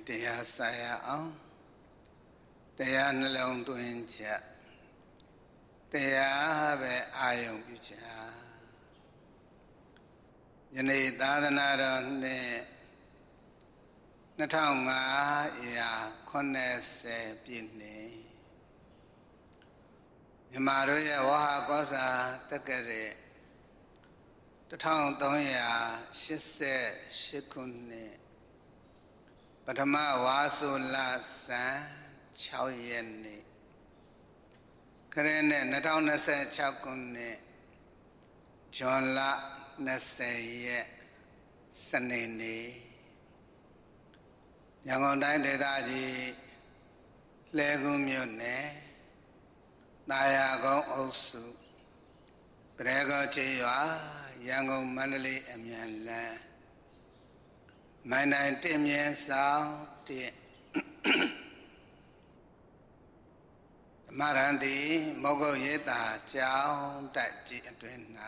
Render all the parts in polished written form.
တရားစာရအောင်တရားနှလုံးသွင်းချက်တရားပဲအာယုံပြုချက်ယနေ့သာသနာတော်နှစ်2580ပြည့်နှစ်မြန်မာတို့ရဲ့ဝဟာကောစာတက္ကရာ1388ခုနှစ်ပထမဝါဆိုလဆန်း6ရက်နေ့ခရစ်နှစ်2026ခုနှစ်ဇွန်လ20ရက်စနေနေ့ရန်ကုန်တိုင်းဒေသကြီးလှည်းကူးမြို့နယ်တာယာကုန်းအုပ်စုပရေကောကျေးရွာရန်ကုန်မန္တလေးအမြန်လမ်းမိုင်နိုင်တင်မြင့်ဆောင်1ဓမ္မရန်တိမောဂုတ်ရေးတာကျောင်းတိုက်ကြီးအတွင်၌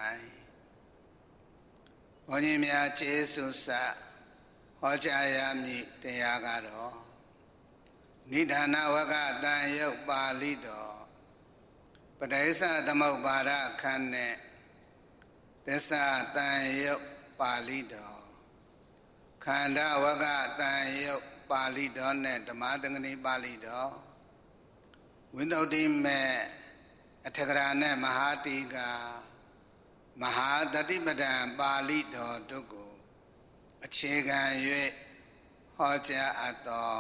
ဘုန်းကြီးများကျေးဇူးဆက်ဟောကြားရမည့်တရားကတော့နိဒာနဝကတန်ယုတ်ပါဠိတော်ပဋိစ္စသမုပ္ပါဒခန်းနဲ့သစ္စာတန်ယုတ်ပါဠိတော်ခန္ဓာဝကတန်ယုတ်ပါဠိတော်နဲ့ဓမ္မသင်္ကနီပါဠိတော်ဝိသုဒ္ဓိမေအထကရာနဲ့မဟာတိကမဟာတတိပဒံပါဠိတော်တို့ကိုအခြေခံ၍ဟောကြားအပ်သော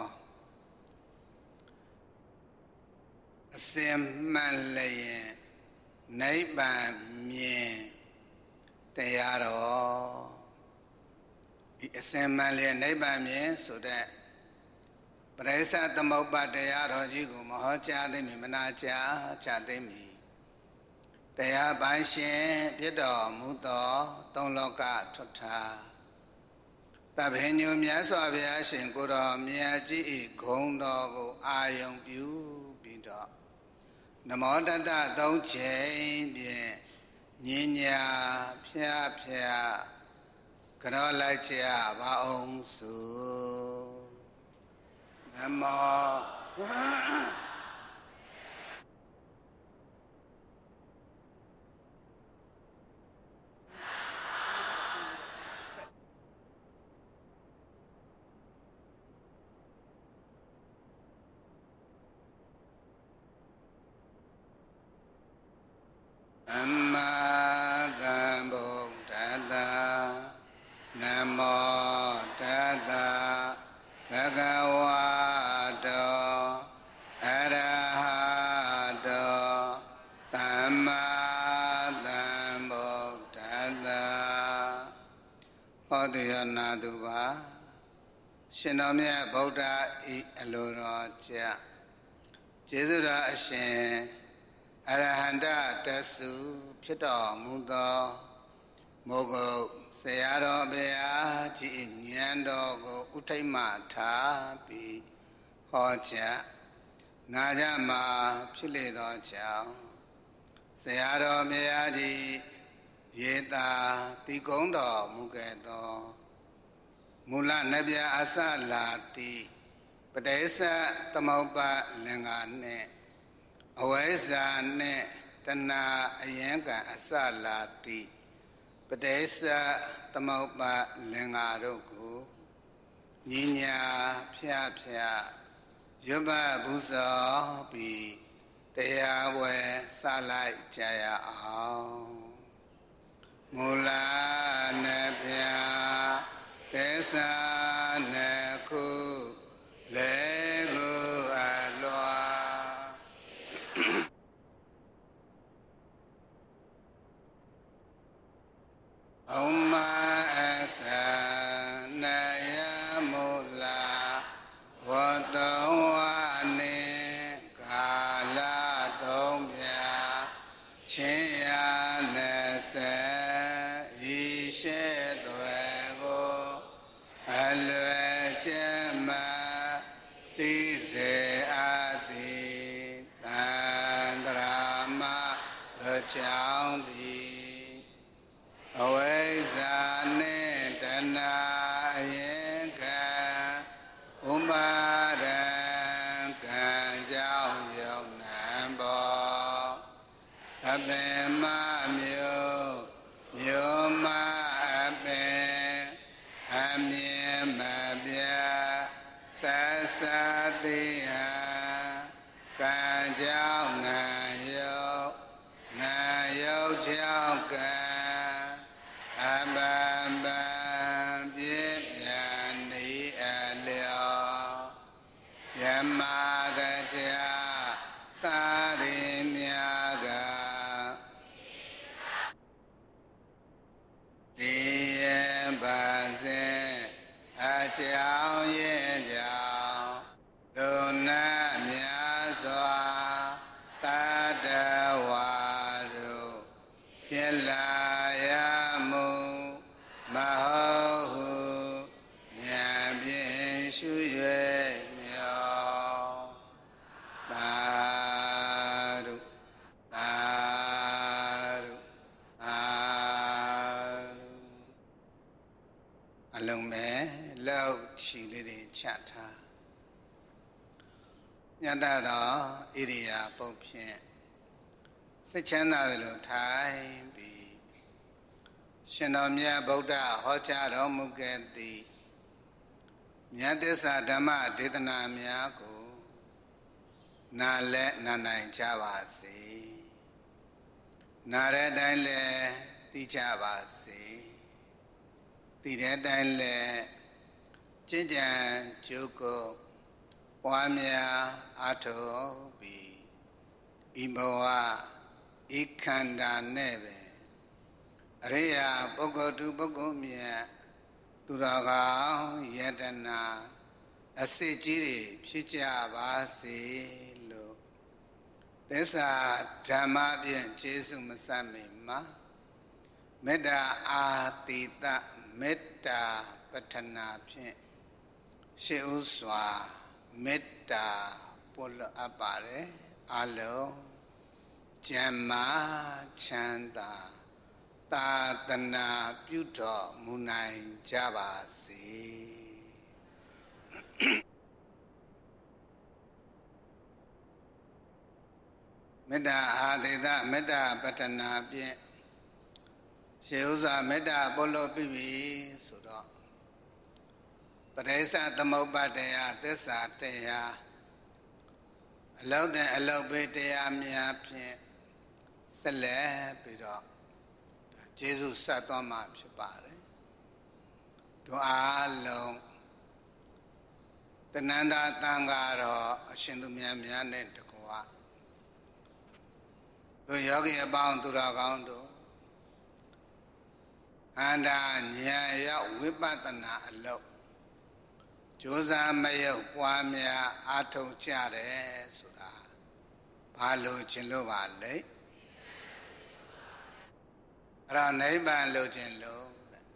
အစဉ်မှန်လျင်နိဗ္ဗာန်မြင်တရားတော်ဒီအစဉ်မှန်လျင်နိဗ္ဗာန်မြင်ဆိုတဲ့ပရိစ္ဆသမုပ္ပါတရားတော်ကြီးကိုမဟောကြားသိမ့်မနာကြားသိမ့်မည်တရားပိုင်းရှင်ဖြစ်တော်မူသောသုံးလောကထွဋ်ထားတပည့်ညုမြတ်စွာဘုရားရှင်ကိုယ်တော်မြတ်ကြီး၏ဂုဏ်တော်ကိုအာယုံပြုပြီးတော့နမောတတသုံးချိန်ဖြင့်ညင်ညာဖြားကြောလိုက်ကြပါအောင်စို့နမောအမကံဗုဒ္ဓတာနမောတတဘဂဝတောအရဟတောသမ္မာသမ္ဗုဒ္ဓတာဟောတုယနာတုပါရှင်တော်မြတ်ဗုဒ္ဓဤအလိုတော်ကြကျေးဇူးတော်အရှင်အရဟန္တတဆုဖြစ်တော်မူသောမိုးကုတ်ဆရာတော်ဘုရားကြီးဉာဏ်တော်ကိုဥထိတ်မှထားပြီးဟောကြားနာကြမှာဖြစ်လေသောကြောင့်ဆရာတော်ဘုရားကြီးရေတာတိကုံးတော်မူခဲ့သောမူလနဗျာအစလာတိပဋိစ္စသမုပ္ပါလင်္ကာနှင့်အဝိဇ္ဇာနှင့်တဏှာအယံကံအစလာတိပဋိစ္စသမုပ္ပါလင်္ကာတို့ကိုညီညာဖြားရွတ်ပတ်ပူဇော်ပြီးတရားဝယ်စလိုက်ကြရအောင်မူလနဗျာတေသနခုလေကိုအလွာဩမအသနယမူလာဝတ္တဝနေကာလသုံးပြချင်းရ20ဤရှိသွေကိုအလွယ်ကျမတိစေအတိတန္တရာမကြောင့်သည်အဝိဇ္ဇာစတိယကံကြောင့်နာယုတ်နာယုတ်ကြောင့်ကံအပံပံပြည့်ပြန်နေအလျောယမတကြသာရိမြာကဒီယပါစေအကြောင်းရဲ့ကြောင့်ဒုနာမြတ်စွာတတဝါတို့ဖြစ်လာရမှုမဟုတ်ဟုဉာဏ်ဖြင့်ရှု၍မြောသာဓုသာဓုသာဓုအလုံးမဲ့လောက်ချီလေးတွေချထားညတသောဣရိယာပုတ်ဖြင့်စိတ်ချမ်းသာသလိုထိုင်ပြီးရှင်တော်မြတ်ဗုဒ္ဓဟောကြားတော်မူခဲ့သည့်မြတ်သစ္စာဓမ္မဒေသနာများကိုနားလဲနားနိုင်ကြပါစေနားတဲ့အတိုင်းလဲသိကြပါစေသိတဲ့အတိုင်းလဲကျင့်ကြံကြိုးကိုပွားများအားထုတ်ပြီးဤဘဝဤခန္ဓာနဲ့ပဲအရိယာပုဂ္ဂိုလ်သူပုဂ္ဂိုလ်မြတ်သူတော်ကောင်းယတနာအစစ်ကြီးတွေဖြစ်ကြပါစေလို့သစ္စာဓမ္မဖြင့်ကျေးဇူးမစမိမှာမေတ္တာအာတိတမေတ္တာပဋ္ဌနာဖြင့်ရှေးဥစွာမေတ္တာပို့လွှတ်အပ်ပါတယ်အလုံးကျမ်းမာချမ်းသာသာသနာပြုတော်မူနိုင်ကြပါစေမေတ္တာအာတိတမေတ္တာပဋ္ဌနာဖြင့်ရှေးဥစွာမေတ္တာပို့လွှတ်ပြီးပြီဆိုတော့ပရိစ္ဆသမုပ္ပါဒ်တရားသစ္စာတရားအလောက်တဲ့အလောက်ပဲတရားများဖြင့်ဆက်လက်ပြီးတော့ကျေးဇူးဆက်သွားမှာဖြစ်ပါတယ်တို့အားလုံးတဏ္ဍာတန်ဃာတော်အရှင်သူမြတ်များနဲ့တကွာတို့ယောဂီအပေါင်းသူတော်ကောင်းတို့အန္တာဉာဏ်ရောက်ဝိပဿနာအလောက်ကြိုးစားမရုပ်ပွားများအားထုတ်ကြတယ်ဆိုတာဘာလို့ခြင်းလို့ပါလဲအဲ့ဒါနိဗ္ဗာန်လို့ခြင်းလို့တဲ့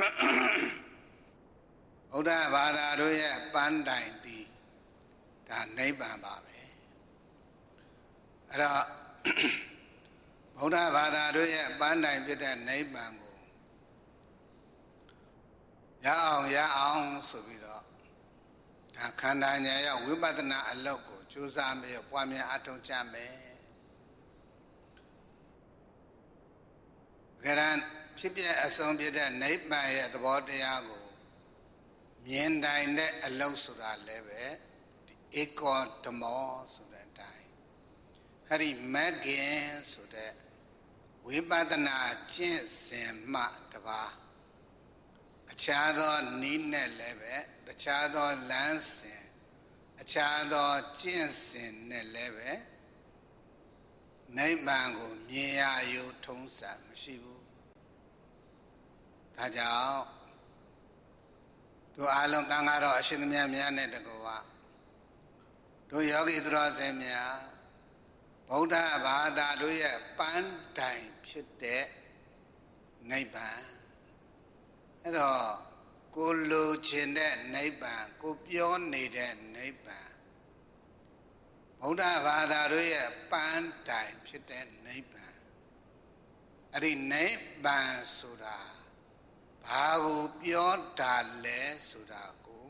ဘုရားဘာသာတို့ရဲ့ပန်းတိုင်သည်ဒါနိဗ္ဗာန်ပါပဲအဲ့တော့ဘုရားဘာသာတို့ရဲ့ပန်းတိုင်ဖြစ်တဲ့နိဗ္ဗာန်ကိုရအောင်ဆိုပြီးတော့ဒါခန္ဓာဉာဏ်ရောက်ဝိပဿနာအလုပ်ကိုကြိုးစားပြီးပွားများအထောက်ကြမယ်။ဒါဖြစ်ပြအဆုံးပြတဲ့နိဗ္ဗာန်ရဲ့သဘောတရားကိုမြင်တိုင်းတဲ့အလုပ်ဆိုတာလည်းပဲဧကောဓမောဆိုတဲ့အတိုင်းအဲ့ဒီမဂ္ဂင်ဆိုတဲ့ဝိပဿနာကျင့်စဉ်မှတပါးအခြားသောနည်းနဲ့လည်းပဲအခြားသောလမ်းစဉ်အခြားသောကျင့်စဉ်နဲ့လည်းပဲနိဗ္ဗာန်ကိုမြင်ရယူထုံးစံမရှိဘူးဒါကြောင့်တို့အားလုံးတန်ခါတော်အရှင်သမီးများနဲ့တကွာတို့ယောဂီသူတော်စင်များဗုဒ္ဓဘာသာတို့ရဲ့ပန်းတိုင်ဖြစ်တဲ့နိဗ္ဗာန်အဲ့တော့ကိုလိုချင်တဲ့နိဗ္ဗာန်ကိုပြောနေတဲ့နိဗ္ဗာန်ဗုဒ္ဓဘာသာတို့ရဲ့ပန်းတိုင်ဖြစ်တဲ့နိဗ္ဗာန်အဲ့ဒီနိဗ္ဗာန်ဆိုတာဘာကိုပြောတာလဲဆိုတာ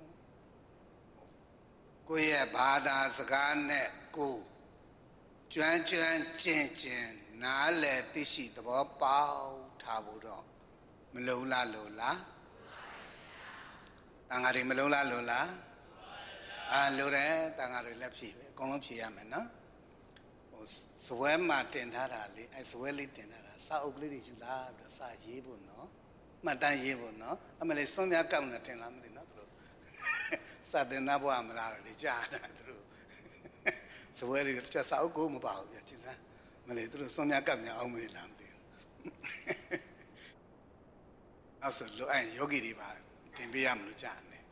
ကိုယ့်ရဲ့ဘာသာစကားနဲ့ကိုကျွမ်းကျင်နားလည်သိရှိသဘောပေါက်ထားဖို့တော့မလုံလားလို့လားတန်ဃာတွေမလုံလားလို့လားလိုတယ်တန်ဃာတွေလက်ဖြည့်ပဲအကုန်လုံးဖြည့်ရမယ်နော်ဟိုဇပွဲမှာတင်ထားတာလေအဲဇပွဲလေးတင်ထားတာစာအုပ်ကလေးတွေယူလာပြီးတော့စာရေးဖို့နော်မှတ်တမ်းရေးဖို့နော်အမလေးစွန့်များကောက်နေတင်လားမသိနော်သူတို့စာတင်သားဘွားမလားတော့လေကြားတာသူတို့ဇပွဲတွေတခြားစာအုပ်ကိုမပါဘူးပြကျင်းစမ်းမလေးသူတို့စွန့်များကောက်များအောင်မလေးလားမသိဘူးအဲ့ဆိုလိုအဲ့ယောဂီတွေပါတင်ပေးရမလို့ကြားနေ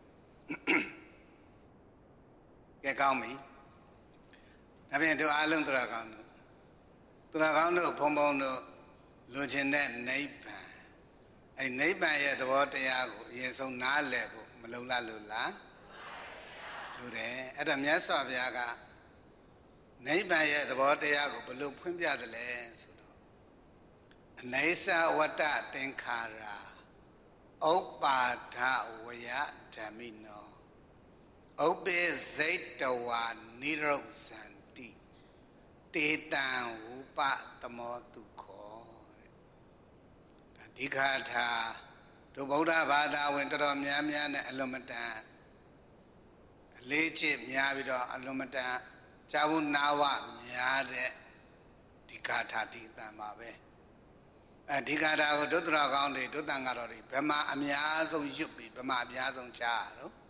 ကဲကောင်းပြီဒါဖြင့်တို့အားလုံးတရားကောင်းတို့ဘုံဘုံတို့လိုချင်တဲ့နိဗ္ဗာန်အဲနိဗ္ဗာန်ရဲ့သဘောတရားကိုအရင်ဆုံးနားလည်ဖို့မလုံလလို့လားလိုတယ်အဲ့တော့မြတ်စွာဘုရားကနိဗ္ဗာန်ရဲ့သဘောတရားကိုဘယ်လိုဖွင့်ပြသလဲဆိုတော့အနိစ္စဝတ္တသင်္ခါရဥပ္ပါဒဝယဓမ္မိနောဥပ္ပေစိတ်တဝါနိရုဒ္ဓံတိတေတံဝုပသမောတုခောတဲ့ဒီခါထားတို့ဗုဒ္ဓဘာသာဝင်တော်တော်များများနဲ့အလွန်မတန်အလေးချစ်များပြီးတော့အလွန်မတန်ဇာဝနာဝများတဲ့ဒီခါထားဒီအတန်ပါပဲဒီခါထားကိုဒုတ္တရကောင်းတွေဒုတန်ကတော့တွေဘယ်မှာအများဆုံးရွတ်ပြီးဘယ်မှာအများဆုံးကြားရတော့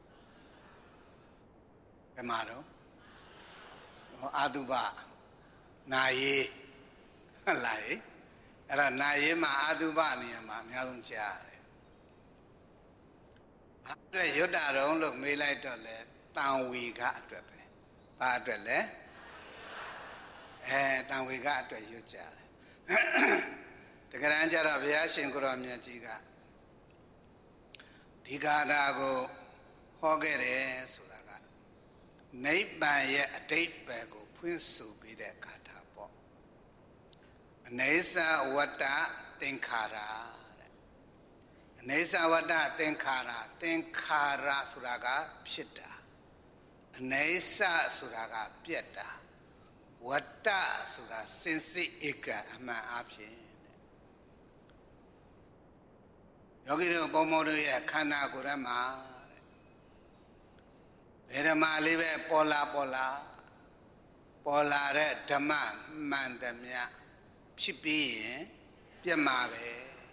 ဘယ်မှာတော့အာတုပနာယေဟုတ်လားအဲ့ဒါနာယေမှာအာတုပနေရာမှာအများဆုံးကြားရတယ်အဲ့ရွတ်တာတော့လို့မေးလိုက်တော့လေတန်ဝေကအတွက်ပဲဘာအတွက်လဲတန်ဝေကအတွက်ရွတ်ကြတယ်တကယ်တမ်းကျတော့ဘုရားရှင်ကိုရောမြတ်ကြီးကဒီဂါထာကိုဟောခဲ့တယ်ဆိုတာကနိဗ္ဗာန်ရဲ့အတိတ်ပဲကိုဖွင့်ဆိုပေးတဲ့ဂါထာပေါ့အနိစ္စဝတ္တသင်္ခါရတဲ့အနိစ္စဝတ္တသင်္ခါရသင်္ခါရဆိုတာကဖြစ်တာအနိစ္စဆိုတာကပြက်တာဝတ္တဆိုတာစင်စစ်ဧကအမှန်အဖြစ်ယောဂီတို့ပုံမောတို့ရဲ့ခန္ဓာကိုယ်ထဲမှာဘယ်ဓမ္မလေးပဲပေါ်လာတဲ့ဓမ္မမှန်သမျှဖြစ်ပြီးရင်ပြတ်မှာပဲ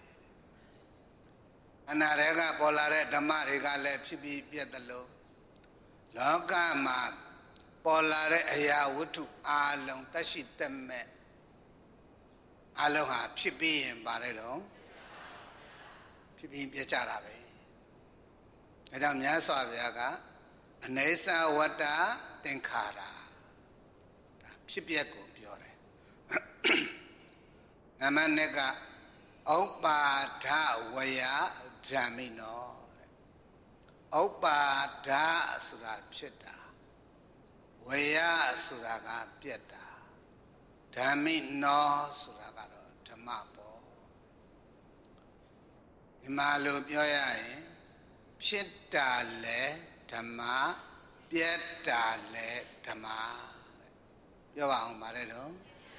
ခန္ဓာတွေကပေါ်လာတဲ့ဓမ္မတွေကလည်းဖြစ်ပြီးပြတ်တယ်လို့လောကမှာပေါ်လာတဲ့အရာဝတ္ထုအလုံးတရှိတမဲ့အလုံးဟာဖြစ်ပြီးရင်ပါတယ်တော့ဖြစ်ပြီးပြကြတာပဲအဲကြောင့်မြတ်စွာဘုရားကအနိစ္စဝတ္တသင်္ခါရဒါဖြစ်ပျက်ကိုပြောတယ်နမနဲ့ကဥပ္ပါဒဝယဓမ္မိနောတဲ့ဥပ္ပါဒဆိုတာဖြစ်တာဝယဆိုတာကပြက်တာဓမ္မိနောဆိုတာကတော့ဓမ္မပေါ့ဒီမှာလို့ပြောရရင်ဖြစ်တာလဲဓမ္မပြက်တာလဲဓမ္မတဲ့ပြောပါအောင်ပါတယ်တော့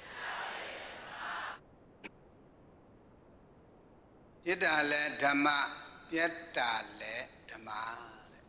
ဖြစ်တာလဲဓမ္မပြက်တာလဲဓမ္မတဲ့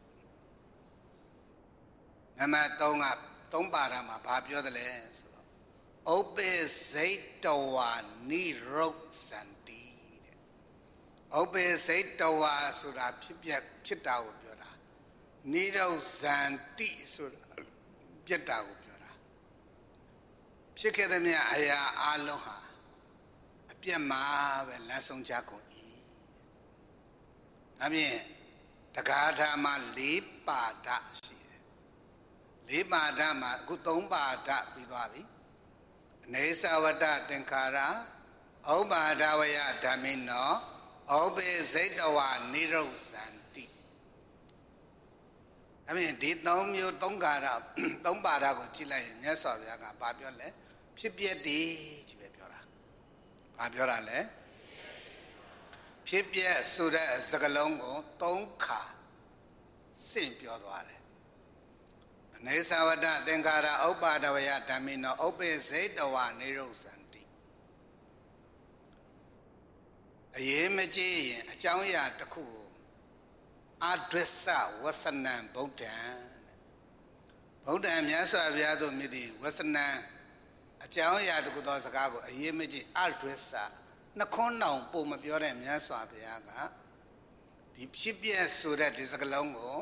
နံပါတ်3က3ပါဒမှာဘာပြောတယ်လဲဆိုတော့ဥပ္ပေစိတ်တဝါနိရုဒ္ဓံတိတဲ့ဥပ္ပေစိတ်တဝါဆိုတာဖြစ်တာကိုပြောတာနိရုဒ္ဓံတိဆိုတာပြက်တာကိုပြောတာဖြစ်ခဲ့တဲ့မြတ်အရာအလုံးဟာအပြက်မှာပဲလမ်းဆုံးကြကုန်၏ဒါဖြင့်တက္ကထာမှာ4ပါဒရှိတယ်4ပါဒမှာအခု3ပါဒပြီးသွားပြီအနေသဝတ္တသင်္ခါရဥပ္ပါဒဝယဓမ္မိနောဥပ္ပေစိတ်တဝါနိရုဒ္ဓံတိဒါဖြင့်ဒီ3မျိုး3ကာရ3ပါဒကိုကြည့်လိုက်ရင်မြတ်စွာဘုရားကဘာပြောလဲဖြစ်ပျက်တည်ကြီးပဲပြောတာဘာပြောတာလဲဖြစ်ပျက်ဆိုတဲ့စကားလုံးကို3ခါဆင့်ပြောသွားတယ်အနေသဝတ္တသင်္ခါရဥပ္ပါဒဝယဓမ္မိနောဥပ္ပေစိတ်တဝါနိရုဒ္ဓံတိအရေးမကြီးရင်အကြောင်းအရာတစ်ခုကိုအဒ္ဒစ္စဝဆနံဗုဒ္ဓံဗုဒ္ဓံမြတ်စွာဘုရားတို့မြည်သည့်ဝဆနံအကြောင်းအရာတခုသောစကားကိုအရေးမကြီးအဒွိသနှခွန်းတောင်ပုံမပြောတဲ့မြတ်စွာဘုရားကဒီဖြစ်ပြဆိုတဲ့ဒီစကားလုံးကို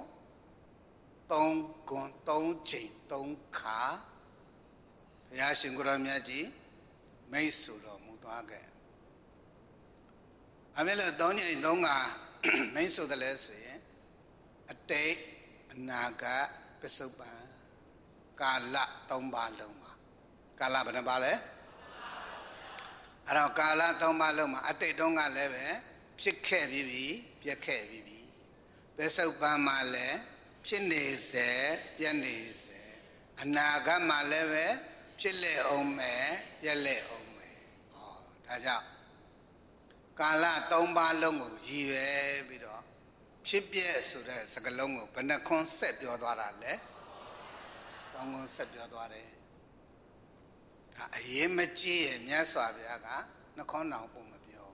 3 ကွန် 3 ချိန် 3 ခါဘုရားရှင်ကိုရောမြတ်ကြီးမိတ်ဆိုတော်မူသွားခဲ့အမေလို့3 ချိန် 3 ခါမိတ်ဆိုတယ်လဲဆိုရင်အတိတ်အနာဂတ်ပစ္စုပန်ကာလ3 ပါးလုံးပါကာလဘယ်နှပါလဲအဲ့တော့ကာလ3 ပါးလုံးမှာအတိတ်တုန်းကလည်းပဲဖြစ်ခဲ့ပြီးပြီပြက်ခဲ့ပြီးပြီပစ္စုပန်မှာလည်းဖြစ်နေစေပြက်နေစေအနာဂတ်မှာလည်းပဲဖြစ်လေအောင်မယ်ပြက်လေအောင်မယ်ဟောဒါကြောင့်ကာလ3 ပါးလုံးကိုရည်ရွယ်ပြီးတော့ဖြစ်ပြဆိုတဲ့စကားလုံးကိုဘယ်နှခွန်းဆက်ပြောသွားတာလဲ3 ခွန်းဆက်ပြောသွားတယ်ဒါအရေးမကြီးရဲ့မြတ်စွာဘုရားကနှခွန်းတောင်ပုံမပြော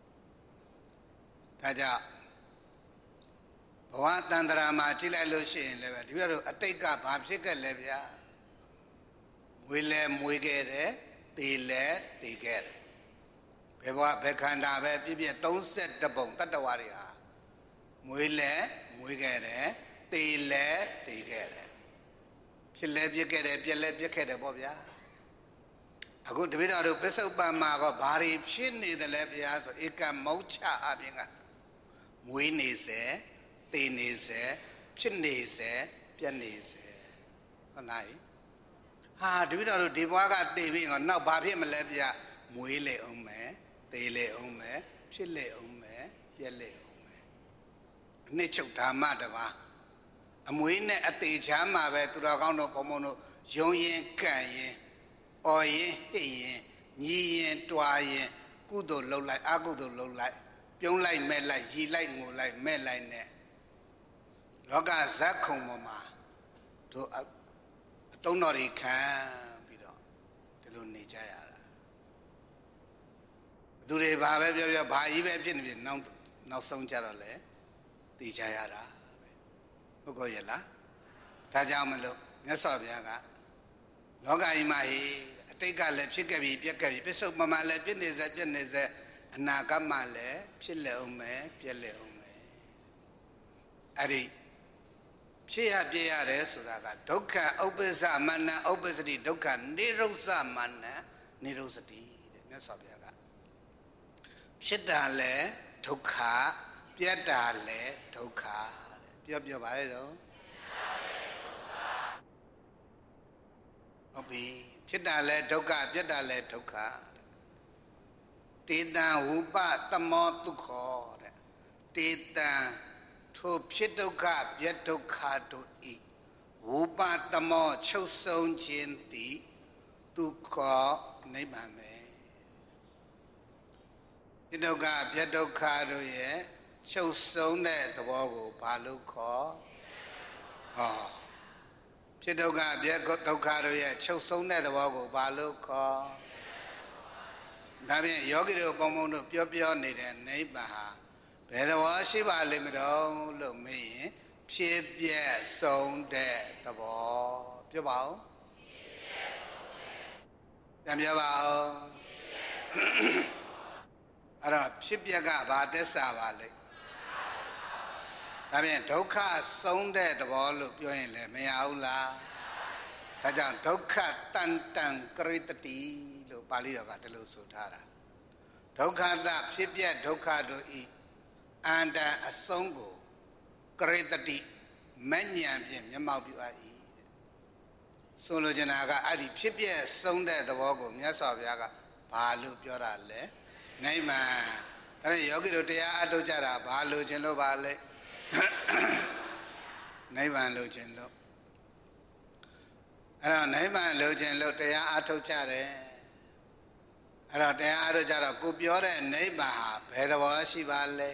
ဒါကြောင့်ဘဝတန္တရာမှာကြည့်လိုက်လို့ရှိရင်လည်းပဲဒီပြတော့အတိတ်ကဘာဖြစ်ခဲ့လဲဗျာမွေလဲမွေခဲ့တယ်တေလဲတေခဲ့တယ်ဘယ်ဘဝဘယ်ခန္ဓာပဲပြည့်ပြည့်32 ပုံတတ္တဝါတွေဟာမွေလဲမွေခဲ့တယ်တေလဲတေခဲ့တယ်ဖြစ်လဲပြစ်ခဲ့တယ်ပြက်လဲပြစ်ခဲ့တယ်ပေါ့ဗျာအခုတပည့်တော်တို့ပစ္စုပန်မှာကဘာတွေဖြစ်နေတယ်လဲဗျာဆိုဧကမောချအပြင်ကမွေးနေစေတေနေစေဖြစ်နေစေပြက်နေစေဟုတ်လားဟာတပည့်တော်တို့ဒီဘဝကတေပြီးတော့နောက်ဘာဖြစ်မလဲဗျာမွေးလေအောင်မယ်တေလေအောင်မယ်ဖြစ်လေအောင်မယ်ပြက်လေအောင်မယ်အနှစ်ချုပ်ဓမ္မတစ်ပါးအမွေးနဲ့အသေးချမ်းမှာပဲသူတော်ကောင်းတို့ဘုံဘုံတို့ယုံရင်ကန့်ရင်အော်ရင်ဟိတ်ရင်ညီရင်တွားရင်ကုသိုလ်လုပ်လိုက်အကုသိုလ်လုပ်လိုက်ပြုံးလိုက်မဲ့လိုက်ရီလိုက်ငိုလိုက်မဲ့လိုက်နဲ့လောကဇက်ခုံပေါ်မှာတို့အတုံးတော်တွေခံပြီးတော့ဒီလိုနေကြရတာသူတွေဘာပဲပြောပြောဘာကြီးပဲဖြစ်နေပြီနောက်ဆုံးကြတော့လေသိကြရတာဟုတ်ကောရဲ့လားဒါကြောင့်မလို့မြတ်စွာဘုရားကလောကကြီးမှာဟိအတိတ်ကလည်းဖြစ်ခဲ့ပြီပြက်ခဲ့ပြီပစ္စုပန်မှာလည်းပြည့်နေစေပြည့်နေစေအနာဂတ်မှာလည်းဖြစ်လေအောင်မယ်ပြက်လေအောင်မယ်အဲ့ဒီဖြစ်ရပြည့်ရတယ်ဆိုတာကဒုက္ခဥပ္ပစ္စမနဥပ္ပစ္စတိဒုက္ခနိရုစ္ဆမနနိရုစ္ဆတိတဲ့မြတ်စွာဘုရားကဖြစ်တာလည်းဒုက္ခပြက်တာလည်းဒုက္ခပြောပါလေတော့ဟုတ်ပြီဖြစ်တာလဲဒုက္ခပြတ်တာလဲဒုက္ခတေတံဝုပသမောဒုက္ခတဲ့တေတံထိုဖြစ်ဒုက္ခပြတ်ဒုက္ခတို့ဤဝုပသမောချုပ်ဆုံးခြင်းသည်ဒုက္ခနိဗ္ဗာန်ပဲဖြစ်ဒုက္ခပြတ်ဒုက္ခတို့ရဲ့ချုပ်ဆုံးတဲ့သဘောကိုဘာလို့ခေါ်ဟောဖြစ်ဒုက္ခပြက်ဒုက္ခတို့ရဲ့ချုပ်ဆုံးတဲ့သဘောကိုဘာလို့ခေါ်ဒါဖြင့်ယောဂီတို့ပုံပုံတို့ပြောနေတဲ့နိဗ္ဗာန်ဟာဘယ်သဘောရှိပါလိမ့်မလို့လို့မေးရင်ဖြစ်ပြက်ဆုံးတဲ့သဘောပြောပါဦးပြန်ပြောပါဦးအဲ့တော့ဖြစ်ပြက်ကဘာသက်စာပါလိမ့်ဒါဖြင့်ဒုက္ခဆုံးတဲ့သဘောလို့ပြောရင်လည်းမရဘူးလားဒါကြောင့်ဒုက္ခတန်တံကရိတတိလို့ပါဠိတော်ကဒီလိုဆိုထားတာဒုက္ခတဖြစ်ပြဒုက္ခတို့ဤအန္တအဆုံးကိုကရိတတိမဉ္ဉဏ်ဖြင့်မျက်မှောက်ပြုအပ်၏ဆိုလိုချင်တာကအဲ့ဒီဖြစ်ပြဆုံးတဲ့သဘောကိုမြတ်စွာဘုရားကဘာလို့ပြောတာလဲနိဗ္ဗာန်ဒါဖြင့်ယောဂီတို့တရားအထုတ်ကြတာဘာလို့ခြင်းလို့ပါလဲနိဗ္ဗာန်လိုချင်လို့အဲ့တော့နိဗ္ဗာန်လိုချင်လို့တရားအထုတ်ကြတယ်အဲ့တော့တရားအထုတ်ကြတော့ကိုပြောတဲ့နိဗ္ဗာန်ဟာဘယ်သဘောရှိပါလဲ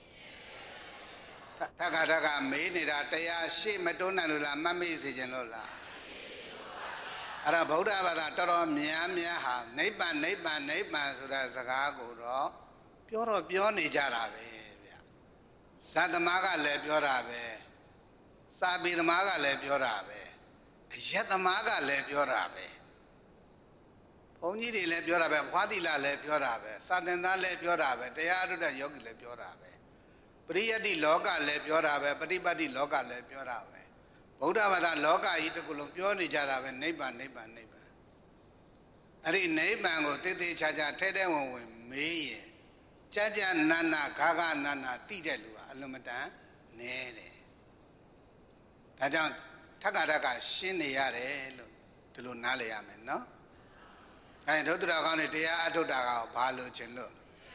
ထကမေးနေတာတရားရှိမတွန်းနိုင်လို့လားမမေ့စေချင်လို့လားအဲ့တော့ဗုဒ္ဓဘာသာတော်တော်များများဟာနိဗ္ဗာန်နိဗ္ဗာန်နိဗ္ဗာန်ဆိုတာစကားကိုတော့ပြောနေကြတာပဲဗျဇတ်သမားကလည်းပြောတာပဲစာပေသမားကလည်းပြောတာပဲယက်သမားကလည်းပြောတာပဲဘုန်းကြီးတွေလည်းပြောတာပဲဘွားသီလလည်းပြောတာပဲစာသင်သားလည်းပြောတာပဲတရားထုတ်တဲ့ယောဂီလည်းပြောတာပဲပရိယတ္တိလောကလည်းပြောတာပဲပฏิပတ်တိလောကလည်းပြောတာပဲဗုဒ္ဓဘာသာလောကကြီးတစ်ခုလုံးပြောနေကြတာပဲနိဗ္ဗာန်နိဗ္ဗာန်နိဗ္ဗာန်အဲ့ဒီနိဗ္ဗာန်ကိုတည်တည်ချာချာထဲထဲဝင်ဝင်မေးရင်ကြာကြာနာနာခါခါနာနာသိတဲ့လူကအလွန်မတန်နဲတယ်ဒါကြောင့်ထက္ကထကရှင်းနေရတယ်လို့ဒီလိုနားလည်ရမယ်နော်အဲဒုတိယကောင်းနေတရားအထုတ်တာကဘာလို့ခြင်းလို့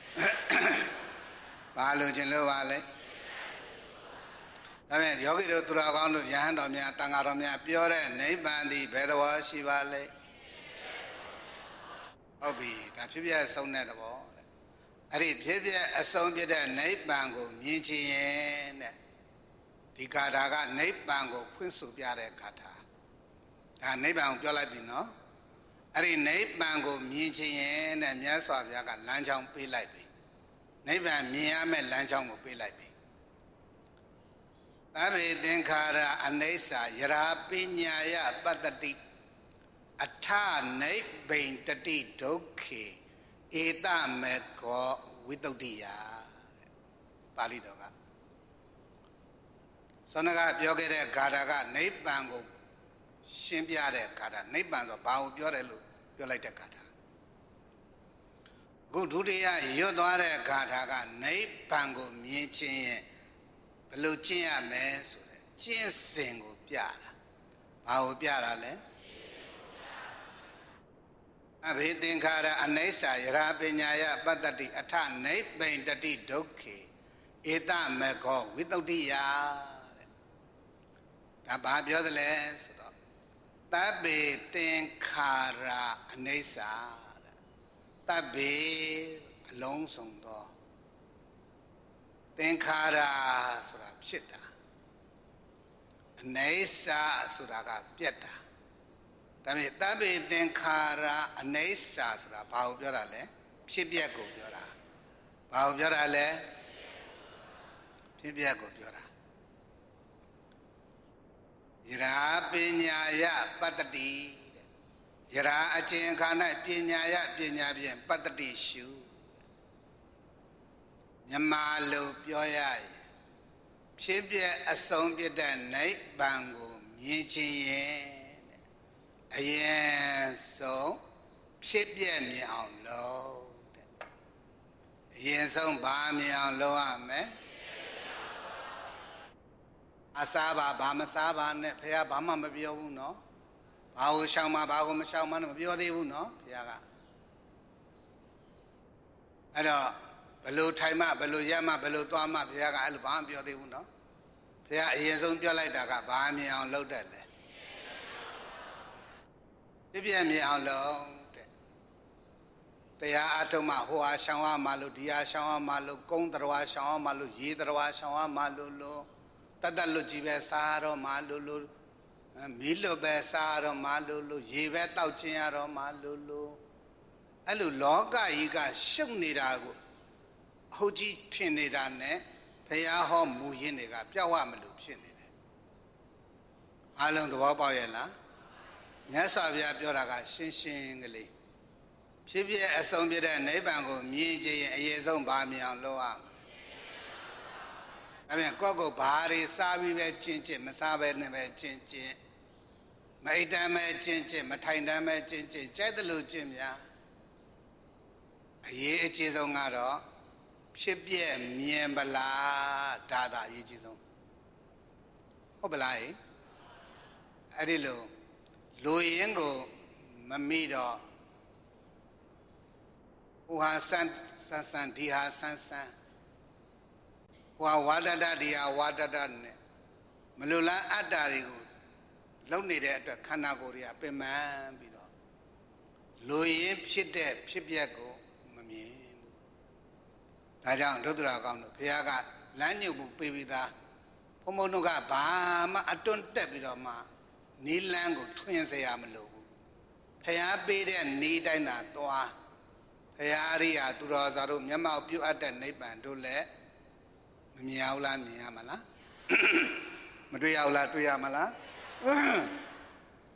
ဘာလို့ခြင်းလို့ပါလဲဒါပြန်ယောဂီတို့သူတော်ကောင်းတို့ယဟန်တော်များတန်ဃာတော်များပြောတဲ့နိဗ္ဗာန်သည်ဘယ်သဘောရှိပါလဲဟုတ်ပြီဒါဖြစ်ဖြစ်အဆုံးတဲ့သဘောတဲ့အဲ့ဒီဖြစ်ဖြစ်အဆုံးဖြစ်တဲ့နိဗ္ဗာန်ကိုမြင်ချင်ရင်တဲ့ဒီဂါထာကနိဗ္ဗာန်ကိုဖွင့်ဆိုပြတဲ့ဂါထာဒါနိဗ္ဗာန်ကိုပြောလိုက်ပြီနော်အဲ့ဒီနိဗ္ဗာန်ကိုမြင်ချင်ရင်တဲ့မြတ်စွာဘုရားကလမ်းကြောင်းပေးလိုက်ပြီနိဗ္ဗာန်မြင်ရမယ့်လမ်းကြောင်းကိုပေးလိုက်ပြီသဗ္ဗေသင်္ခါရအနိစ္စယရာပညာယပတ္တတိအထနိဗ္ဗိတတိဒုက္ခေဧတမေကောဝိတ္တုတ္တိယပါဠိတော်ကသောနကပြောခဲ့တဲ့ဂါထာကနိဗ္ဗာန်ကိုရှင်းပြတဲ့ဂါထာနိဗ္ဗာန်ဆိုဘာကိုပြောတယ်လို့ပြောလိုက်တဲ့ဂါထာအခုဒုတိယရွတ်သွားတဲ့ဂါထာကနိဗ္ဗာန်ကိုမြင်ခြင်းရဲ့ဘယ်လိုကျင့်ရမလဲဆိုတဲ့ကျင့်စဉ်ကိုပြတာဘာကိုပြတာလဲအဘိသင်္ခါရအနိစ္စယရာပညာယပတ္တတိအထနိဗ္ဗိတတိဒုက္ခေဧတမေခောဝိတ္တုတ္တိယတဲ့ဒါဘာပြောသလဲဆိုတော့သဗ္ဗေသင်္ခါရအနိစ္စတဲ့သဗ္ဗေအလုံးစုံသောသင်္ခါရဆိုတာဖြစ်တာအနိစ္စဆိုတာကပြက်တာဒါပေမဲ့သဗ္ဗေသင်္ခါရအနိစ္စဆိုတာဘာကိုပြောတာလဲဖြစ်ပျက်ကိုပြောတာဘာကိုပြောတာလဲဖြစ်ပျက်ကိုပြောတာယရာပညာယပတ္တတိတဲ့ယရာအခြင်းအခါ၌ပညာယပညာဖြင့်ပတ္တတိရှုမြမလိုပြောရရင်ဖြစ်ပျက်အဆုံးပြတဲ့နိဗ္ဗာန်ကိုမြင်ခြင်းရဲ့အရင်ဆုံးဖြစ်ပျက်မြင်အောင်လုပ်တဲ့အရင်ဆုံးဘာမြင်အောင်လုပ်ရမလဲအစားပါဘာမစားပါနဲ့ဘုရားဘာမှမပြောဘူးနော်ဘာကိုရှောင်မှာဘာကိုမရှောင်မှမပြောသေးဘူးနော်ဘုရားကအဲ့တော့ဘယ်လိုထိုင်မှဘယ်လိုရက်မှဘယ်လိုသွားမှဘုရားကအဲ့လိုဘာမှပြောသေးဘူးနော်ဘုရားအရင်ဆုံးပြောလိုက်တာကဘာမြင်အောင်လုပ်တတ်လဲပြပြမြင်အောင်လုပ်တဲ့တရားအထုံးမှဟိုဟာရှောင်ရမှလို့ဒီဟာရှောင်ရမှလို့ကုန်းတော်ရှောင်ရမှလို့ရေတော်ရှောင်ရမှလို့တတ်လွတ်ကြီးပဲစားတော့မှလို့မီးလွတ်ပဲစားတော့မှလို့ရေပဲတောက်ခြင်းရတော့မှလို့အဲ့လိုလောကကြီးကရှုပ်နေတာကိုအဟုတ်ကြီးထင်နေတာနဲ့ဘုရားဟောမူရင်းတွေကပြောက်ရမလို့ဖြစ်နေတယ်အားလုံးသဘောပေါက်ရဲ့လားမြတ်စွာဘုရားပြောတာကရှင်းရှင်းကလေးဖြစ်ဖြစ်အဆုံးပြတဲ့နိဗ္ဗာန်ကိုမြင်ကြရင်အရေးဆုံးဘာမြင်အောင်လုပ်ရမလဲအဲ့ပြန်ကိုယ့်ကိုဘာတွေစားပြီးပဲကျင့်ကျင့်မစားပဲနဲ့ပဲကျင့်ကျင့်မအိပ်တမ်းပဲကျင့်ကျင့်မထိုင်တမ်းပဲကျင့်ကျင့်ကြိုက်တယ်လို့ကျင့်များအရေးအကြီးဆုံးကတော့ဖြစ်ပြမြင်ပလားဒါသာအရေးကြီးဆုံးဟုတ်ပလားအဲ့ဒီလိုလူရင်းကိုမမိတော့ဟိုဟာဆန်းဒီဟာဆန်းဟိုဟာဝါဒတဒီဟာဝါဒတနဲ့မလူလားအတ္တတွေကိုလုံနေတဲ့အတွက်ခန္ဓာကိုယ်တွေကပင်ပန်းပြီးတော့လူရင်းဖြစ်တဲ့ဖြစ်ပျက်ကိုမမြင်ဘူးဒါကြောင့်ဒုတိယကောင်းတို့ဘုရားကလမ်းညွှန်မှုပေးပြီးသားဘုံဘုံတို့ကဘာမှအတွန်းတက်ပြီးတော့မှနီးလန်းကိုထွင်เสียမလို့ဘူးဖျားပေးတဲ့နီးတိုင်းသာသွားဖျားရိယာသူတော်စတို့မျက်မှောက်ပြုအပ်တဲ့နိဗ္ဗာန်တို့လည်းမမြင်အောင်လားမြင်ရမလားမတွေ့ရအောင်လားတွေ့ရမလား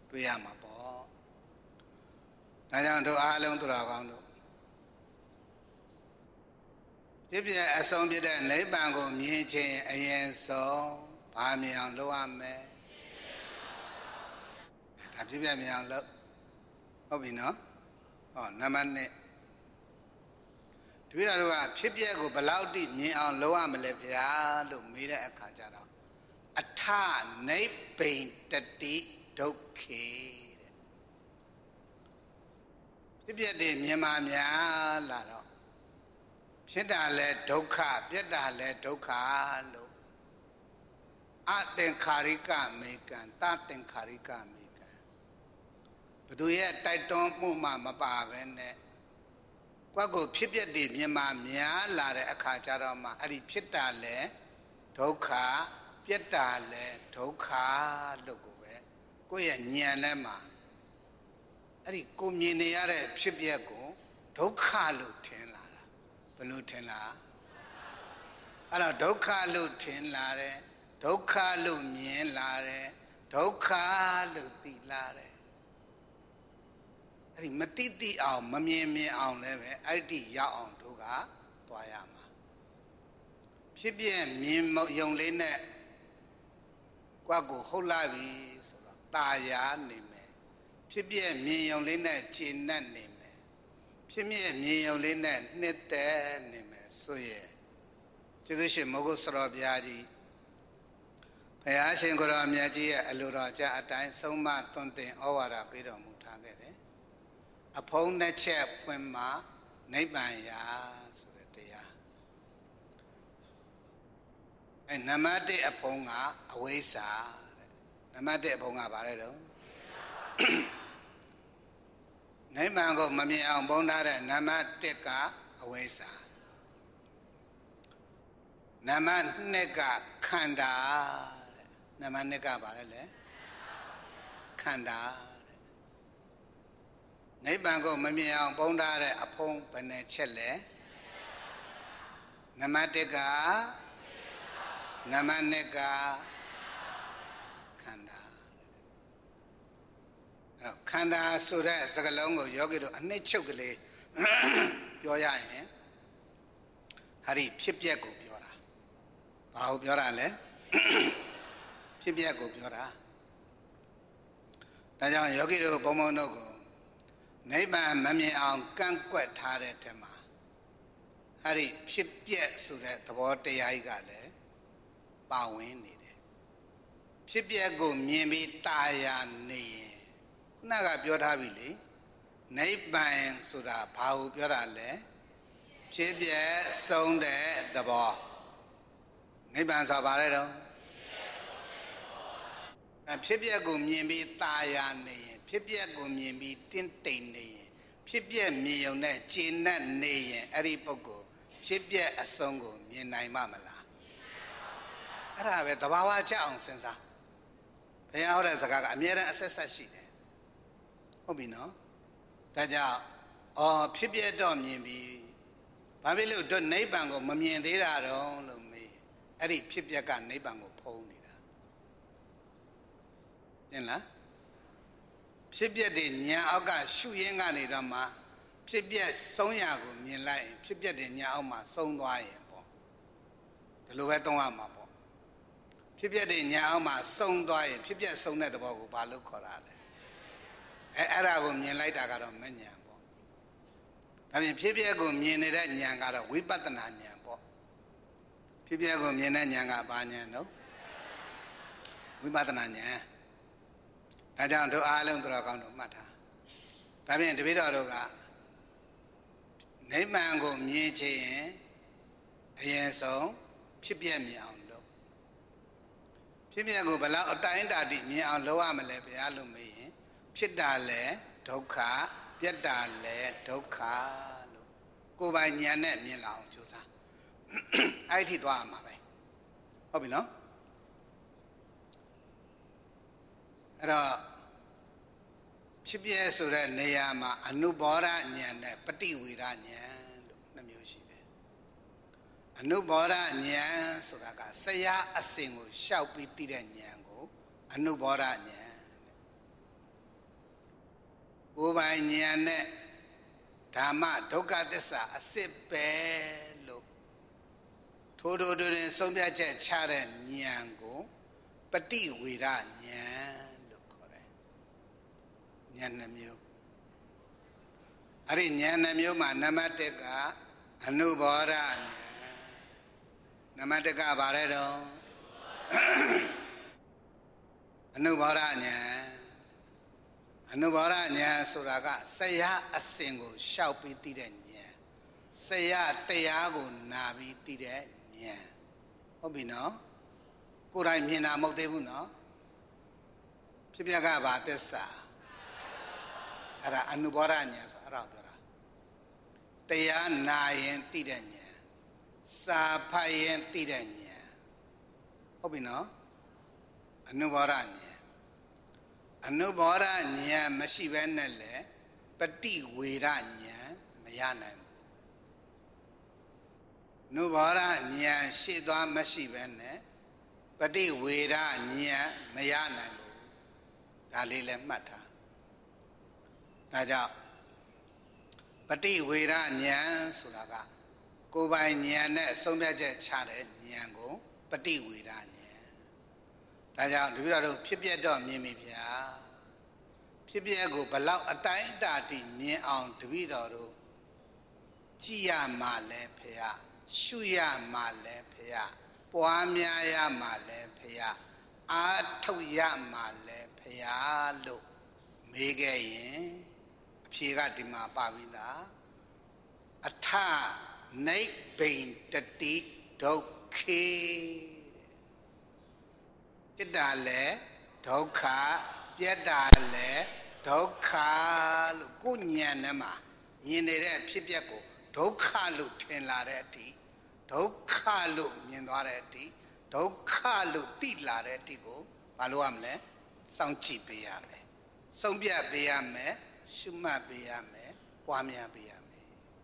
တွေ့ရမှာပေါ့ဒါကြောင့်တို့အားလုံးသူတော်ကောင်းတို့ဖြစ်ပြအဆုံးဖြစ်တဲ့နိဗ္ဗာန်ကိုမြင်ခြင်းအရင်ဆုံးဘာမြင်အောင်လုပ်ရမလဲဒါဖြစ်ပြမြင်အောင်လုပ်ဟုတ်ပြီနော်ဟောနံပါတ်1တပည့်တော်တို့ကဖြစ်ပြကိုဘယ်လောက်တိမြင်အောင်လုပ်ရမလဲဗျာလို့မေးတဲ့အခါကျတော့အထနိဗ္ဗိန်တတိဒုက္ခေတဲ့ဖြစ်ပြမြင်မှများလာတော့ဖြစ်တာလဲဒုက္ခပြက်တာလဲဒုက္ခလို့အသင်္ခါရိကမေကံတသင်္ခါရိကမေကံဘသူရဲ့တိုက်တွန်းမှုမှမပါပဲနဲ့ကိုယ့်ကိုဖြစ်ပြတဲ့မြင်မှများလာတဲ့အခါကျတော့မှအဲ့ဒီဖြစ်တာလဲဒုက္ခပြက်တာလဲဒုက္ခလို့ကိုပဲကိုယ့်ရဲ့ဉာဏ်ထဲမှာအဲ့ဒီကိုမြင်နေရတဲ့ဖြစ်ပျက်ကိုဒုက္ခလို့ထင်လာတာဘယ်လိုထင်လားအဲ့တော့ဒုက္ခလို့ထင်လာတယ်ဒုက္ခလို့မြင်လာတယ်ဒုက္ခလို့သိလာတယ်အဲ့ဒီမသိအောင်မမြင်အောင်လည်းပဲအဲ့ဒီရောက်အောင်တို့ကသွားရမှာဖြစ်ပြမြင်ယုံလေးနဲ့ကိုယ့်ကိုဟုတ်လာပြီဆိုတော့ตาယာနေမယ်ဖြစ်ပြမြင်ယုံလေးနဲ့ကျဉ်တ်နေမယ်ဖြစ်မြင်ယုံလေးနဲ့နှစ်သက်နေမယ်ဆိုရဲ့ကျေးဇူးရှင်မိုးကုတ်စတော်ဘုရားကြီးဘုရားရှင်ကိုယ်တော်မြတ်ကြီးရဲ့အလိုတော်ကြအတိုင်းဆုံးမသွန်သင်ဩဝါဒပေးတော်မူထားခဲ့တယ်အဖုံးနှစ်ချက်ဖွင့်မှနိဗ္ဗာန်ရာဆိုတဲ့တရားအဲနံပါတ်1အဖုံးကအဝိဇ္ဇာတဲ့နံပါတ်1အဖုံးကဘာလဲတော့နိဗ္ဗာန်ကိုမမြင်အောင်ပုံထားတဲ့နံပါတ်1ကအဝိဇ္ဇာနံပါတ်2ကခန္ဓာတဲ့နံပါတ်2ကဘာလဲလဲခန္ဓာတဲ့နိဗ္ဗာန်ကိုမမြင်အောင်ပုံထားတဲ့အဖုံးဘယ်နှချက်လဲနံပါတ်1ကနံပါတ်2ကခန္ဓာအဲ့တော့ခန္ဓာဆိုတဲ့စကားလုံးကိုယောဂီတို့အနှစ်ချုပ်ကလေးပြောရရင်ဟာဒီဖြစ်ပျက်ကိုပြောတာဘာကိုပြောတာလဲဖြစ်ပျက်ကိုပြောတာဒါကြောင့်ယောဂီတို့ဘုံဘုံတို့ကိုနိဗ္ဗာန်မမြင်အောင်ကန့်ကွက်ထားတဲ့ထဲမှာဟာဒီဖြစ်ပျက်ဆိုတဲ့သဘောတရားကြီးကလည်းပါဝင်နေတယ်ဖြစ်ပျက်ကိုမြင်ပြီးตาယာနေရင်ခုနကပြောထားပြီလေနိဗ္ဗာန်ဆိုတာဘာကိုပြောတာလဲဖြစ်ပျက်ဆုံးတဲ့သဘောနိဗ္ဗာန်ဆိုတာဘာလဲတော့ဖြစ်ပျက်ကိုမြင်ပြီးตาယာနေရင်ဖြစ်ပျက်ကိုမြင်ပြီးတင်းတိမ်နေရင်ဖြစ်ပျက်မြင်ုံနဲ့ကျေနပ်နေရင်အဲ့ဒီပုဂ္ဂိုလ်ဖြစ်ပျက်အဆုံးကိုမြင်နိုင်မှာမလားအဲ့ဒါပဲသဘာဝကျအောင်စဉ်းစားဘုရားဟောတဲ့စကားကအမြဲတမ်းအဆက်ဆက်ရှိတယ်ဟုတ်ပြီနော်ဒါကြောင့်ဖြစ်ပျက်တော့မြင်ပြီးဘာဖြစ်လို့တို့နိဗ္ဗာန်ကိုမမြင်သေးတာတော့လို့မေးအဲ့ဒီဖြစ်ပျက်ကနိဗ္ဗာန်ကိုဖုံးနေတာသင်လားဖြစ်ပျက်တွေညာအောက်ကရှုရင်းကနေတော့မှဖြစ်ပျက်ဆုံးရကိုမြင်လိုက်ရင်ဖြစ်ပျက်တွေညာအောက်မှာဆုံးသွားရင်ပေါ့ဒီလိုပဲသုံးရမှာပေါ့ဖြစ်ပျက်တွေညာအောက်မှာဆုံးသွားရင်ဖြစ်ပျက်ဆုံးတဲ့သဘောကိုဘာလို့ခေါ်တာလဲအဲ့ဒါကိုမြင်လိုက်တာကတော့မဉဏ်ပေါ့ဒါပြင်ဖြစ်ပျက်ကိုမြင်နေတဲ့ဉာဏ်ကတော့ဝိပဿနာဉာဏ်ပေါ့ဖြစ်ပျက်ကိုမြင်တဲ့ဉာဏ်ကဘာဉာဏ်တော့ဝိပဿနာဉာဏ်ဒါကြောင့်တို့အားလုံးတော်ကောင်းတို့မှတ်ထားဒါဖြင့်တပည့်တော်တို့ကနိဗ္ဗာန်ကိုမြင်ချင်ရင်အရင်ဆုံးဖြစ်ပျက်မြင်အောင်လုပ်ဖြစ်ပျက်ကိုဘယ်လောက်အတိုင်းအတာတိမြင်အောင်လုပ်ရမလဲဗျာလို့မေးရင်ဖြစ်တာလဲဒုက္ခပြက်တာလဲဒုက္ခလို့ကိုယ်ပိုင်ဉာဏ်နဲ့မြင်လာအောင်ကြိုးစားအဲ့ဒီသွားရမှာပဲဟုတ်ပြီနော်အဲ့တော့ဖြစ်ပြဆိုတဲ့နေရာမှာအနုဘောဓဉာဏ်နဲ့ပฏิဝေဒဉာဏ်လို့နှစ်မျိုးရှိတယ်အနုဘောဓဉာဏ်ဆိုတာကဆရာအစဉ်ကိုရှောက်ပြီးသိတဲ့ဉာဏ်ကိုအနုဘောဓဉာဏ်ကိုယ်ပိုင်ဉာဏ်နဲ့ဓမ္မဒုက္ခသစ္စာအစစ်ပဲလို့ထိုးထိုးတွင်ဆုံးဖြတ်ချက်ချတဲ့ဉာဏ်ကိုပฏิဝေဒဉာဏ်လို့ခေါ်တယ်ဉာဏ်နှမျိုးအဲ့ဒီဉာဏ်နှမျိုးမှာနံပါတ်1ကအနုဘောဓဉာဏ်နံပါတ်1ကဘာလဲတော့အနုဘောဓဉာဏ်အနုဘောဓဉာဏ်ဆိုတာကဆရာအစဉ်ကိုရှောက်ပြီးသိတဲ့ဉာဏ်ဆရာတရားကိုနာပြီးသိတဲ့ဉာဏ်ဟုတ်ပြီနော်ကိုယ်တိုင်မြင်တာမဟုတ်သေးဘူးနော်ဖြစ်ပြကဘာသစ္စာအဲ့ဒါအနုဘောဓဉာဏ်ဆိုအဲ့ဒါပြောတာတရားနာရင်သိတဲ့ဉာဏ်စာဖတ်ရင်သိတဲ့ဉာဏ်ဟုတ်ပြီနော်အနုဘောဓဉာဏ်အနုဘောဓဉာဏ်မရှိဘဲနဲ့လေပฏิဝေဒဉာဏ်မရနိုင်ဘူးအနုဘောဓဉာဏ်ရှေ့သွားမရှိဘဲနဲ့ပฏิဝေဒဉာဏ်မရနိုင်ဘူးဒါလေးလည်းမှတ်ထားဒါကြောင့်ပฏิဝေဒဉာဏ်ဆိုတာကကိုယ်ပိုင်ဉာဏ်နဲ့ဆုံးဖြတ်ချက်ချတဲ့ဉာဏ်ကိုပฏิဝေဒဉာဏ်ဒါကြောင့်တပည့်တော်တို့ဖြစ်ပြတော့မြင်ပြီဗျာဖြစ်ပြကိုဘလောက်အတိုင်းအတာတိမြင်အောင်တပည့်တော်တို့ကြည်ရမှာလဲဖေရရှုရမှာလဲဖေရပွားများရမှာလဲဖေရအားထုတ်ရမှာလဲဖေရလို့မေးခဲ့ရင်အဖြေကဒီမှာပါပြီးသားအထနိဗ္ဗိန်တတိဒုက္ခေจิตတာလဲဒုက္ခပြတ်တာလဲဒုက္ခလို့ကိုယ်ဉာဏ်နဲ့မှာမြင်နေတဲ့အဖြစ်အပျက်ကိုဒုက္ခလို့ထင်လာတဲ့အထိဒုက္ခလို့မြင်သွားတဲ့အထိဒုက္ခလို့သိလာတဲ့အထိကိုမလုပ်ရမလဲစောင့်ကြည့်ပေးရမယ်ဆုံးဖြတ်ပေးရမယ်ရှုမှတ်ပေးရမယ်ပွားများပေးရမယ်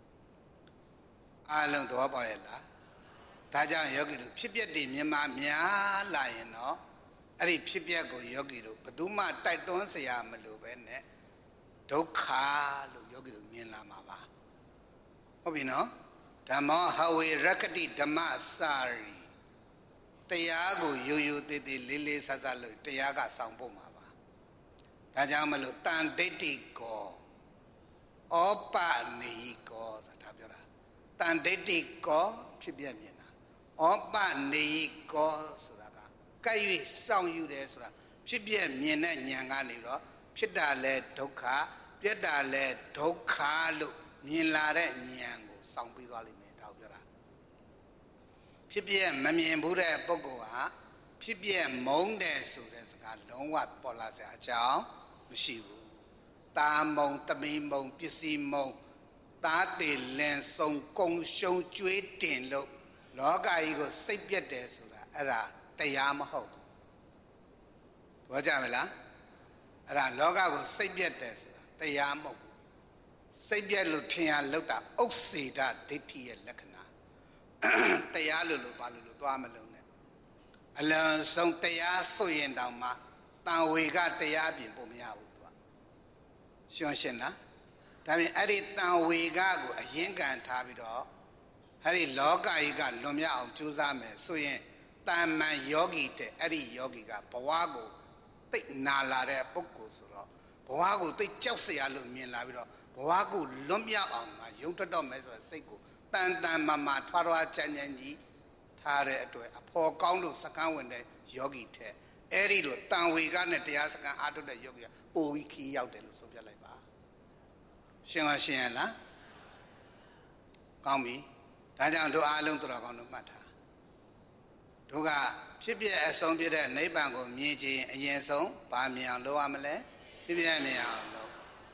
အားလုံးသဘောပေါက်ရဲ့လားဒါကြောင့်ယောဂီတို့ဖြစ်ပျက်တွေမြင်မှများလာရင်တော့အဲ့ဒီဖြစ်ပျက်ကိုယောဂီတို့ဘယ်သူမှတိုက်တွန်းเสียမလို့ပဲနဲ့ဒုက္ခလို့ယောဂီတို့မြင်လာမှာပါဟုတ်ပြီနော်ဓမ္မောဟဝေရက္ခတိဓမ္မစာရီတရားကိုရိုးရိုးသေးသေးလေးလေးဆဆလို့တရားကဆောင်ဖို့မှာပါဒါကြောင့်မလို့တန်ဒိဋ္ဌိကောဩပနေကောဆိုတာပြောတာတန်ဒိဋ္ဌိကောဖြစ်ပြမြင်တာဩပနေကောဆိုတာကကဲ့၍စောင့်ယူတယ်ဆိုတာဖြစ်ပြမြင်တဲ့ဉာဏ်ကနေတော့ဖြစ်တာလဲဒုက္ခပြတ်တာလဲဒုက္ခလို့မြင်လာတဲ့ဉာဏ်ကိုစောင့်ပြီးသွားလိမ့်မယ်ဒါကိုပြောတာဖြစ်ပြမမြင်ဘူးတဲ့ပုဂ္ဂိုလ်ဟာဖြစ်ပြမုန်းတယ်ဆိုတဲ့စကားလုံးဝပေါ်လာစရာအကြောင်းမရှိဘူးတာမုံတမီမုံပစ္စည်းမုံသားတေလင်ဆုံးကုံရှုံကျွေးတင်လို့လောကကြီးကိုစိတ်ပြတ်တယ်ဆိုတာအဲ့ဒါတရားမဟုတ်ဘူးဘောကြမလားအဲ့ဒါလောကကိုစိတ်ပြတ်တယ်ဆိုတာတရားမဟုတ်ဘူးစိတ်ပြတ်လို့ထင်ရလောက်တာဥစ္စေတဒိဋ္ဌိရဲ့လက္ခဏာတရားလို့ဘာလို့သွားမလုံးနဲ့အလံဆုံးတရားဆိုရင်တောင်မှတန်ဝေကတရားပြင်ဖို့မရဘူးသူကရှင်းရှင်းလားဒါပြင်အဲ့ဒီတန်ဝေကကိုအရင်ကန်ထားပြီးတော့အဲ့ဒီလောကကြီးကလွန်မြောက်အောင်ကြိုးစားမယ်ဆိုရင်တာမန်ယောဂီတဲ့အဲ့ဒီယောဂီကဘဝကိုသိနာလာတဲ့ပုဂ္ဂိုလ်ဆိုတော့ဘဝကိုသိကြောက်เสียလို့မြင်လာပြီးတော့ဘဝကိုလွန်မြောက်အောင်ငါယုံတော့မယ်ဆိုတဲ့စိတ်ကိုတန်တန်မာမာထွားထွားချမ်းချမ်းကြီးထားတဲ့အတွက်အဖော်ကောင်းလို့စကန်းဝင်တဲ့ယောဂီတဲ့အဲ့ဒီလိုတန်ဝေကနဲ့တရားစကန်းအားထုတ်တဲ့ယောဂီကပိုပြီးခီးရောက်တယ်လို့ဆိုပြလိုက်ပါရှင်းရလားကောင်းပြီဒါကြောင့်တို့အားလုံးတော်ကောင်းတို့မှတ်ထားတို့ကဖြစ်ပြအဆုံးပြတဲ့နိဗ္ဗာန်ကိုမြင်ခြင်းအရင်ဆုံးဗာမြင်အောင်လုပ်ရမလဲဖြစ်ပြမြင်အောင်လုပ်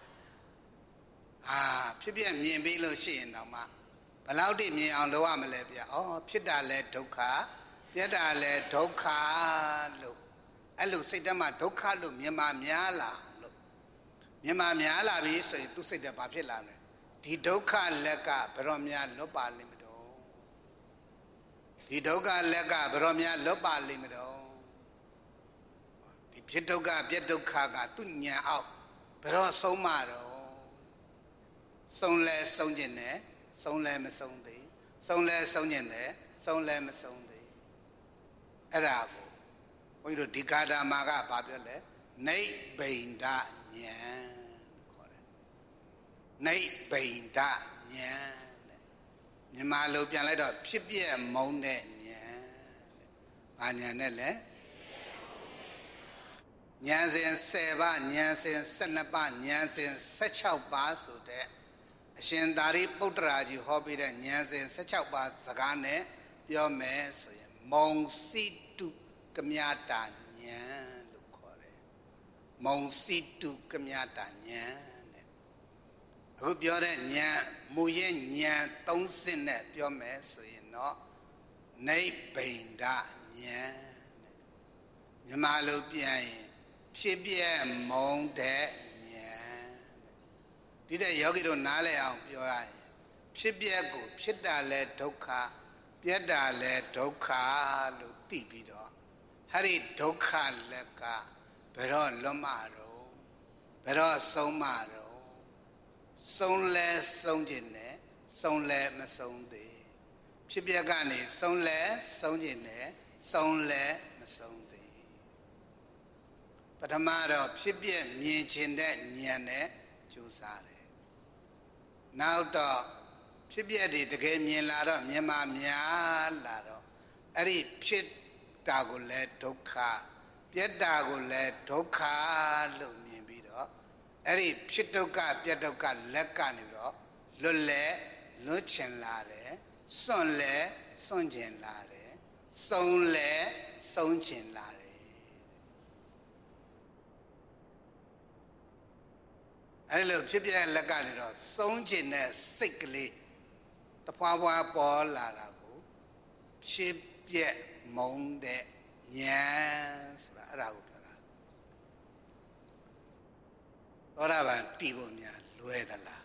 ဖြစ်ပြမြင်ပြီးလို့ရှိရင်တော့မှဘယ်လောက်ထိမြင်အောင်လုပ်ရမလဲဗျ။ဖြစ်တာလဲဒုက္ခပြတ်တာလဲဒုက္ခလို့အဲ့လိုစိတ်ထဲမှာဒုက္ခလို့မြင်မှများလာလို့မြင်မှများလာပြီဆိုရင်သူစိတ်ထဲဘာဖြစ်လာလဲဒီဒုက္ခလက်ကဘယ်တော့များလွတ်ပါလိမ့်မတော့ဒီဒုက္ခလက်ကဘယ်တော့များလွတ်ပါလိမ့်မတော့ဒီဖြစ်ဒုက္ခပြတ်ဒုက္ခကသူ့ဉာဏ်အောက်ဘယ်တော့ဆုံးမတော့ဆုံးလဲဆုံးကျင်တယ်ဆုံးလဲမဆုံးသေးဆုံးလဲဆုံးကျင်တယ်ဆုံးလဲမဆုံးသေးအဲ့ဒါကိုဘုန်းကြီးတို့ဒီကာတာမှာကဘာပြောလဲနိဗ္ဗိန္ဒဉာဏ်လို့ခေါ်တယ်နိဗ္ဗိန္ဒဉာဏ်တဲ့မြန်မာလိုပြန်လိုက်တော့ဖြစ်ပြမုန်းတဲ့ဉာဏ်တဲ့ဘာဉာဏ်နဲ့လဲဉာဏ်စဉ်10ပါးဉာဏ်စဉ်12ပါးဉာဏ်စဉ်16ပါးဆိုတဲ့အရှင်သာရိပုတ္တရာကြီးဟောပြတဲ့ဉာဏ်စဉ်16ပါးစကားနဲ့ပြောမယ်ဆိုရင်မုံစိတုကမြတာဉာဏ်လို့ခေါ်တယ်မုံစိတုကမြတာဉာဏ်တဲ့အခုပြောတဲ့ဉာဏ်မူရဲ့ဉာဏ်3စစ်နဲ့ပြောမယ်ဆိုရင်တော့နိဗ္ဗိန္ဒဉာဏ်တဲ့မြန်မာလိုပြန်ရင်ဖြစ်ပြမုံတဲ့ဉာဏ်ဒီတဲ့ယောဂီတို့နားလည်အောင်ပြောရရင်ဖြစ်ပြကိုဖြစ်တာလဲဒုက္ခပြတ်တာလဲဒုက္ခလို့သိပြီးတော့အဲ့ဒီဒုက္ခလက်ကဘယ်တော့လွတ်မတော့ဘယ်တော့ဆုံးမတော့ဆုံးလဲဆုံးခြင်းနဲ့ဆုံးလဲမဆုံးသေးဖြစ်ပြကနေဆုံးလဲဆုံးခြင်းနဲ့ဆုံးလဲမဆုံးသေးပထမတော့ဖြစ်ပြမြင်ခြင်းတဲ့ဉာဏ်နဲ့ကြိုးစားတယ်နောက်တော့ဖြစ်ပြတွေတကယ်မြင်လာတော့မြင်မှများလာတော့အဲ့ဒီဖြစ်တာကိုလည်းဒုက္ခပြတ်တာကိုလည်းဒုက္ခလို့မြင်ပြီးတော့အဲ့ဒီဖြစ်ဒုက္ခပြတ်ဒုက္ခလက်ကနေတော့လွတ်လဲလွတ်ချင်လာတယ်စွန့်လဲစွန့်ချင်လာတယ်ဆုံးလဲဆုံးချင်လာတယ်အဲ့လိုဖြစ်ပြလက်ကနေတော့ဆုံးချင်တဲ့စိတ်ကလေးတဖွာဖွာပေါ်လာတာကိုဖြစ်ပြမုန်းတဲ့ဉာဏ်ဆိုတာအဲ့ဒါကိုပြောတာသောတာပန်တည်ဖို့များလွယ်သလား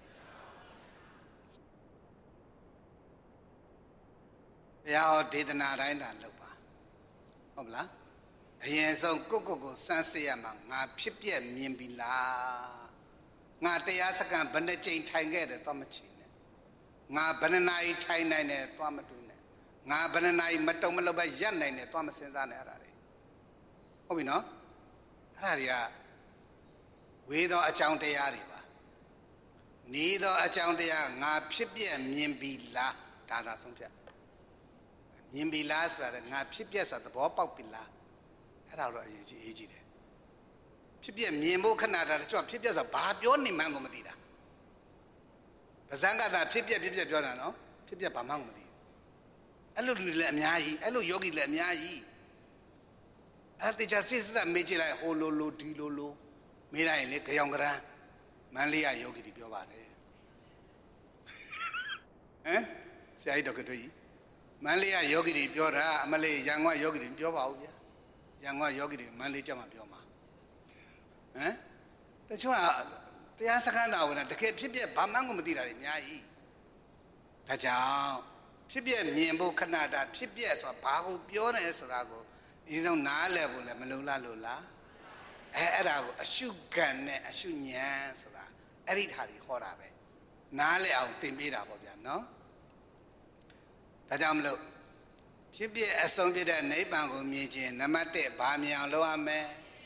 ဘုရားဟောဒေသနာတိုင်းတာလုပ်ပါဟုတ်မလားအရင်ဆုံးကိုစမ်းစစ်ရမှာငါဖြစ်ပြမြင်ပြီလားငါတရားစကံဘယ်နှကြိမ်ထိုင်ခဲ့တယ်တော့မချင်နဲ့ငါဘယ်နှနာရီထိုင်နိုင်တယ်တော့မတွေ့နဲ့ငါဘယ်နှနာရီမတုံမလို့ပဲရပ်နိုင်တယ်တော့မစင်စားနဲ့အဲ့ဒါတွေဟုတ်ပြီနော်အဲ့ဒါတွေကဝေသောအကြောင်းတရားတွေပါနေသောအကြောင်းတရားငါဖြစ်ပြမြင်ပြီလားဒါသာဆုံးဖြတ်မြင်ပြီလားဆိုတာငါဖြစ်ပြဆိုတာသဘောပေါက်ပြီလားအဲ့ဒါတော့အရေးကြီးတယ်ဖြစ်ပြမြင်ဖို့ခဏတာတချို့ဖြစ်ပြဆိုတာဘာပြောနေမှန်းကိုမသိတာပဇံကတာဖြစ်ပြပြောတာနော်ဖြစ်ပြဘာမှမသိဘူးအဲ့လိုလူတွေလည်းအများကြီးအဲ့လိုယောဂီလည်းအများကြီးအဲ့တေချာစစ်စစ်မေးကြည့်လိုက်ဟိုလိုဒီလိုမေးလိုက်ရင်လေကြောင်ကရန်မန္တလေးကယောဂီတွေပြောပါတယ်ဟမ်ဆရာကြီးတော်ကတွေ့ကြီးမန္တလေးကယောဂီတွေပြောတာအမလေးရန်ကုန်ကယောဂီတွေပြောပါဦးဗျာရန်ကုန်ကယောဂီတွေမန္တလေးကြမှာပြောမှာဟမ်တချို့ကတရားစခန်းတော်ကတကယ်ဖြစ်ပြဘာမှကိုမသိတာတွေအများကြီးဒါကြောင့်ဖြစ်ပြမြင်ဖို့ခဏတာဖြစ်ပြဆိုတာဘာကိုပြောတယ်ဆိုတာကိုဒီဆုံးနားလည်ဖို့လည်းမလုံလို့လားအဲ့ဒါကိုအရှုခံနဲ့အရှုဉာဏ်ဆိုတာအဲ့ဒီထားတွေဟောတာပဲနားလည်အောင်သင်ပေးတာပေါ့ဗျာနော်ဒါကြောင့်မလို့ဖြစ်ပြအဆုံးပြတဲ့နိဗ္ဗာန်ကိုမြင်ခြင်းနံပါတ်1ဘာမြင်အောင်လုပ်ရမလဲ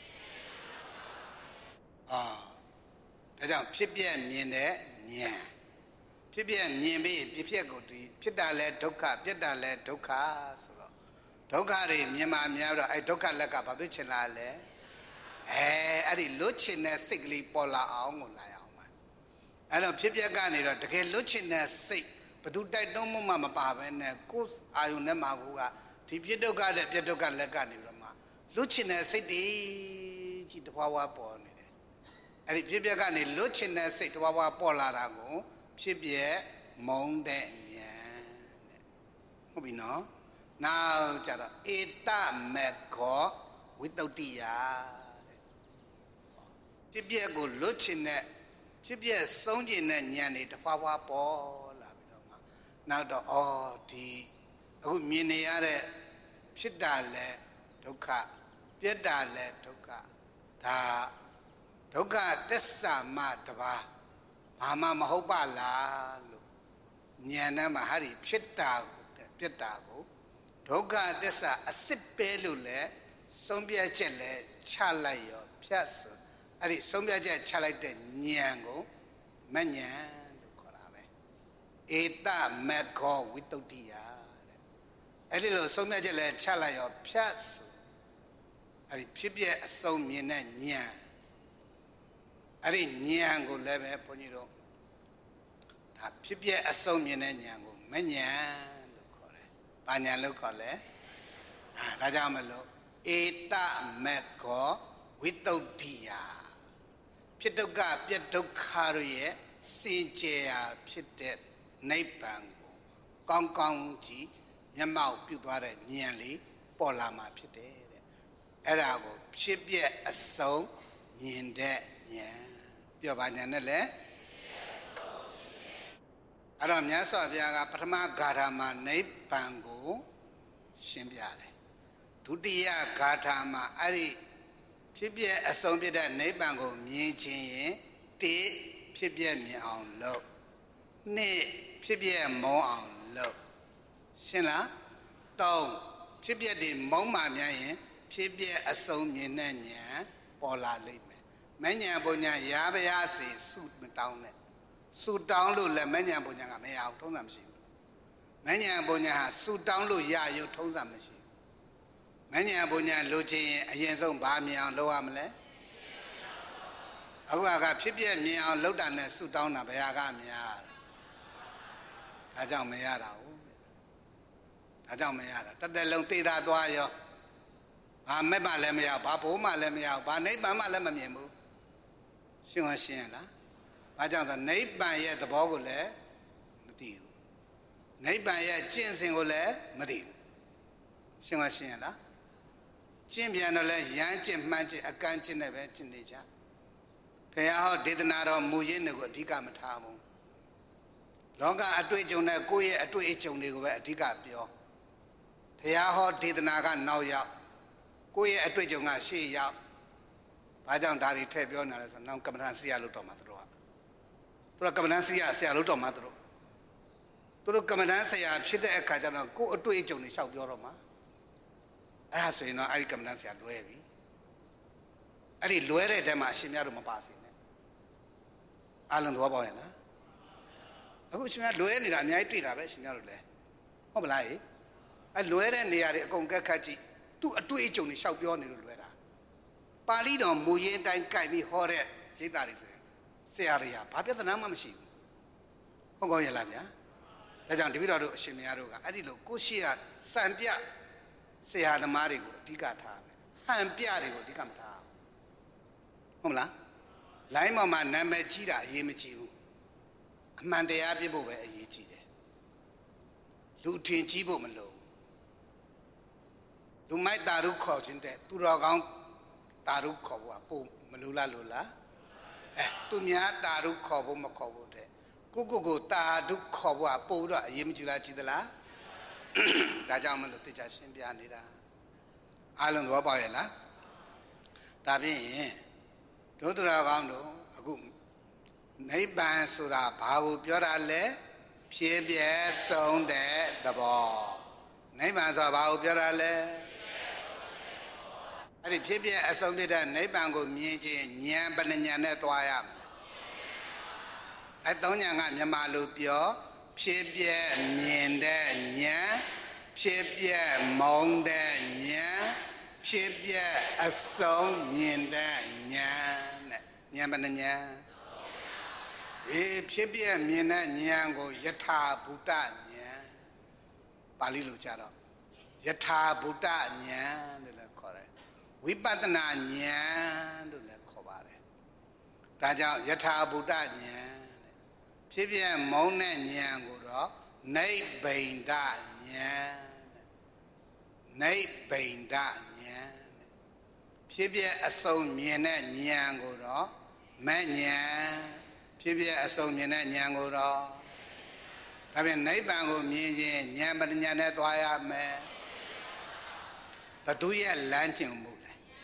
ဒါကြောင့်ဖြစ်ပြမြင်တဲ့ဉာဏ်ဖြစ်ပြမြင်ပြီးဖြစ်ကိုဒီဖြစ်တာလဲဒုက္ခပြတ်တာလဲဒုက္ခဆိုတော့ဒုက္ခတွေမြင်မှများတော့အဲဒုက္ခလက်ကဘာဖြစ်ချင်လားလဲအဲ့ဒီလွတ်ချင်တဲ့စိတ်ကလေးပေါ်လာအောင်ကိုလာရအောင်ပါအဲ့တော့ဖြစ်ပြကနေတော့တကယ်လွတ်ချင်တဲ့စိတ်ဘယ်သူတိုက်တွန်းမှုမှမပါဘဲနဲ့ကိုယ်အာယုန်နဲ့မှာကဒီပြတ်ဒုက္ခနဲ့ပြတ်ဒုက္ခလက်ကနေပြီးတော့မှလွတ်ချင်တဲ့စိတ်တွေကြီးတဖွာဖွာပေါ်နေတယ်အဲ့ဒီဖြစ်ပြကနေလွတ်ချင်တဲ့စိတ်တဖွာဖွာပေါ်လာတာကိုဖြစ်ပြမုန်းတဲ့ဉာဏ်တဲ့ဟုတ်ပြီနော်နောက်ကြတော့ဧတမေခောဝိတ္တုတ္တိယတဲ့ဖြစ်ပြကိုလွတ်ချင်တဲ့ဖြစ်ပြဆုံးကျင်တဲ့ဉာဏ်တွေတဖွာဖွာပေါ်လာပြီးတော့မှနောက်တော့ဒီအခုမြင်နေရတဲ့ဖြစ်တာလဲဒုက္ခပြတ်တာလဲဒုက္ခဒါဒုက္ခသစ္စာမတပါ Bama Mahoba la Nyana Mahari Pitago, Pitago, Doga desa a sip pelule, Sombia Chele, Chalayo, Piazza, Ari Sombia Chalate Nyango, Manyan, the Corave. Eta Mako without dia. A little Sombia Chalayo, Piazza. Ari Pibia Somina Nyan. Ari Nyango leve Poniro. Pibia Somina Nyango, Manyan. Panya locale, Rajamalo, Eta Meko, without dia. Pitoga, Pitokarie, Sinjea, Pitet, Naipango, Gong Gong Ji, Yamau, Pudare, Nianli, Polama Pite. Erago, Pibia a soul, Yinde, Yan. Piovanele. Aram Yasa Viaga Patama Garama Naipango Shimbiare. Tudia Gatama Ari Pibia Assombida Naipango Minchin Tea Pibia me on low. Nay Pibia more on low. Shinla Dong Pibia de Moma Mian Pibia Assomina Pola Lime. Manya Bonya Yabaya say suit me down it. Su download le manya bonya me out on them. Manya bonya su download ya you told them. Manya bonya loji a yen's own bami on low amle. I got Pibia me on low down and su down a beaga me. I don't me out. I don't me out. That the long tea that wire. I met my lemia, Babu, my lemia, by name by my lemon. She was seeing that. I don't the nape by yet the boggle, Matthew. Nape by yet chin single, Matthew. She was seeing that. Jim Yanole, Yan Jim Magic, a cantin of it in nature. Pay out did not on Muyin, the Tika Matamo. Longer at which you know, go at which you knew where Tika Pio. Pay out did not know ya. Go at which you know, see ya. I don't die, tape your nose and now come and see a little matter. Turakamansia, say a little matter. Turakamansia, she did a cajana, go to each only shout Yoroma. As you know, I come and see a duevi. I did luere them as she made a passing. Alan Waboina. I wish me a luere and I treat a best in your lay. Oblai. I luere and the area conga catchy. To each only shout beyond the luera. Palido, Muyen, and Kaimi Hore, Jitaris. Say area, Papa the Nama machine. Oh, go Yalavia. Let down the video of Shimiaruga. I did look, Kushia, Sampia. Say the Marigo, Tigata. Han Piarigo, Ticamta. Homla. Lima man, Namachida, Yemichiu. Mande Abibo, a Yichide. Lutin Chibo Malo. You might Daru coach in that. Turagan Daru Kowa, Malula Lula. Tumia Daru Kobo Makobo. Kugo Tadu Kowa, Poda, Yimjula Chidala. Tajamal Teacher Simbianida. Island Wabayla. Tabi Toduragando, a good Neighban Sura, Pau Piorale, Piebia sound the ball. Neighbans of Pau Piorale. I did Pibia assembled a Neighbango Miji, Nyan Banana Toyam. I don't young Yamalu Pio, Pibia Niende Nyan, Pibia Monde Nyan, Pibia a song Niende Nyan, Nyamananya. Pibia Mina Nyango Yata Buddha Nyan, Palilu Charo. Yata Buddha Nyan, the correct. We Badana Nyan, the Kobare. Taja Yata Buddha Nyan, Pibia Mona Nyango, Nay Bainda Nyan, Nay Bainda Nyan, Pibia Aso Miena Nyango, Manyan, Pibia Aso Miena Nyango. I mean, Naibango Mian, Yaman Toya me. But do ye lunching move?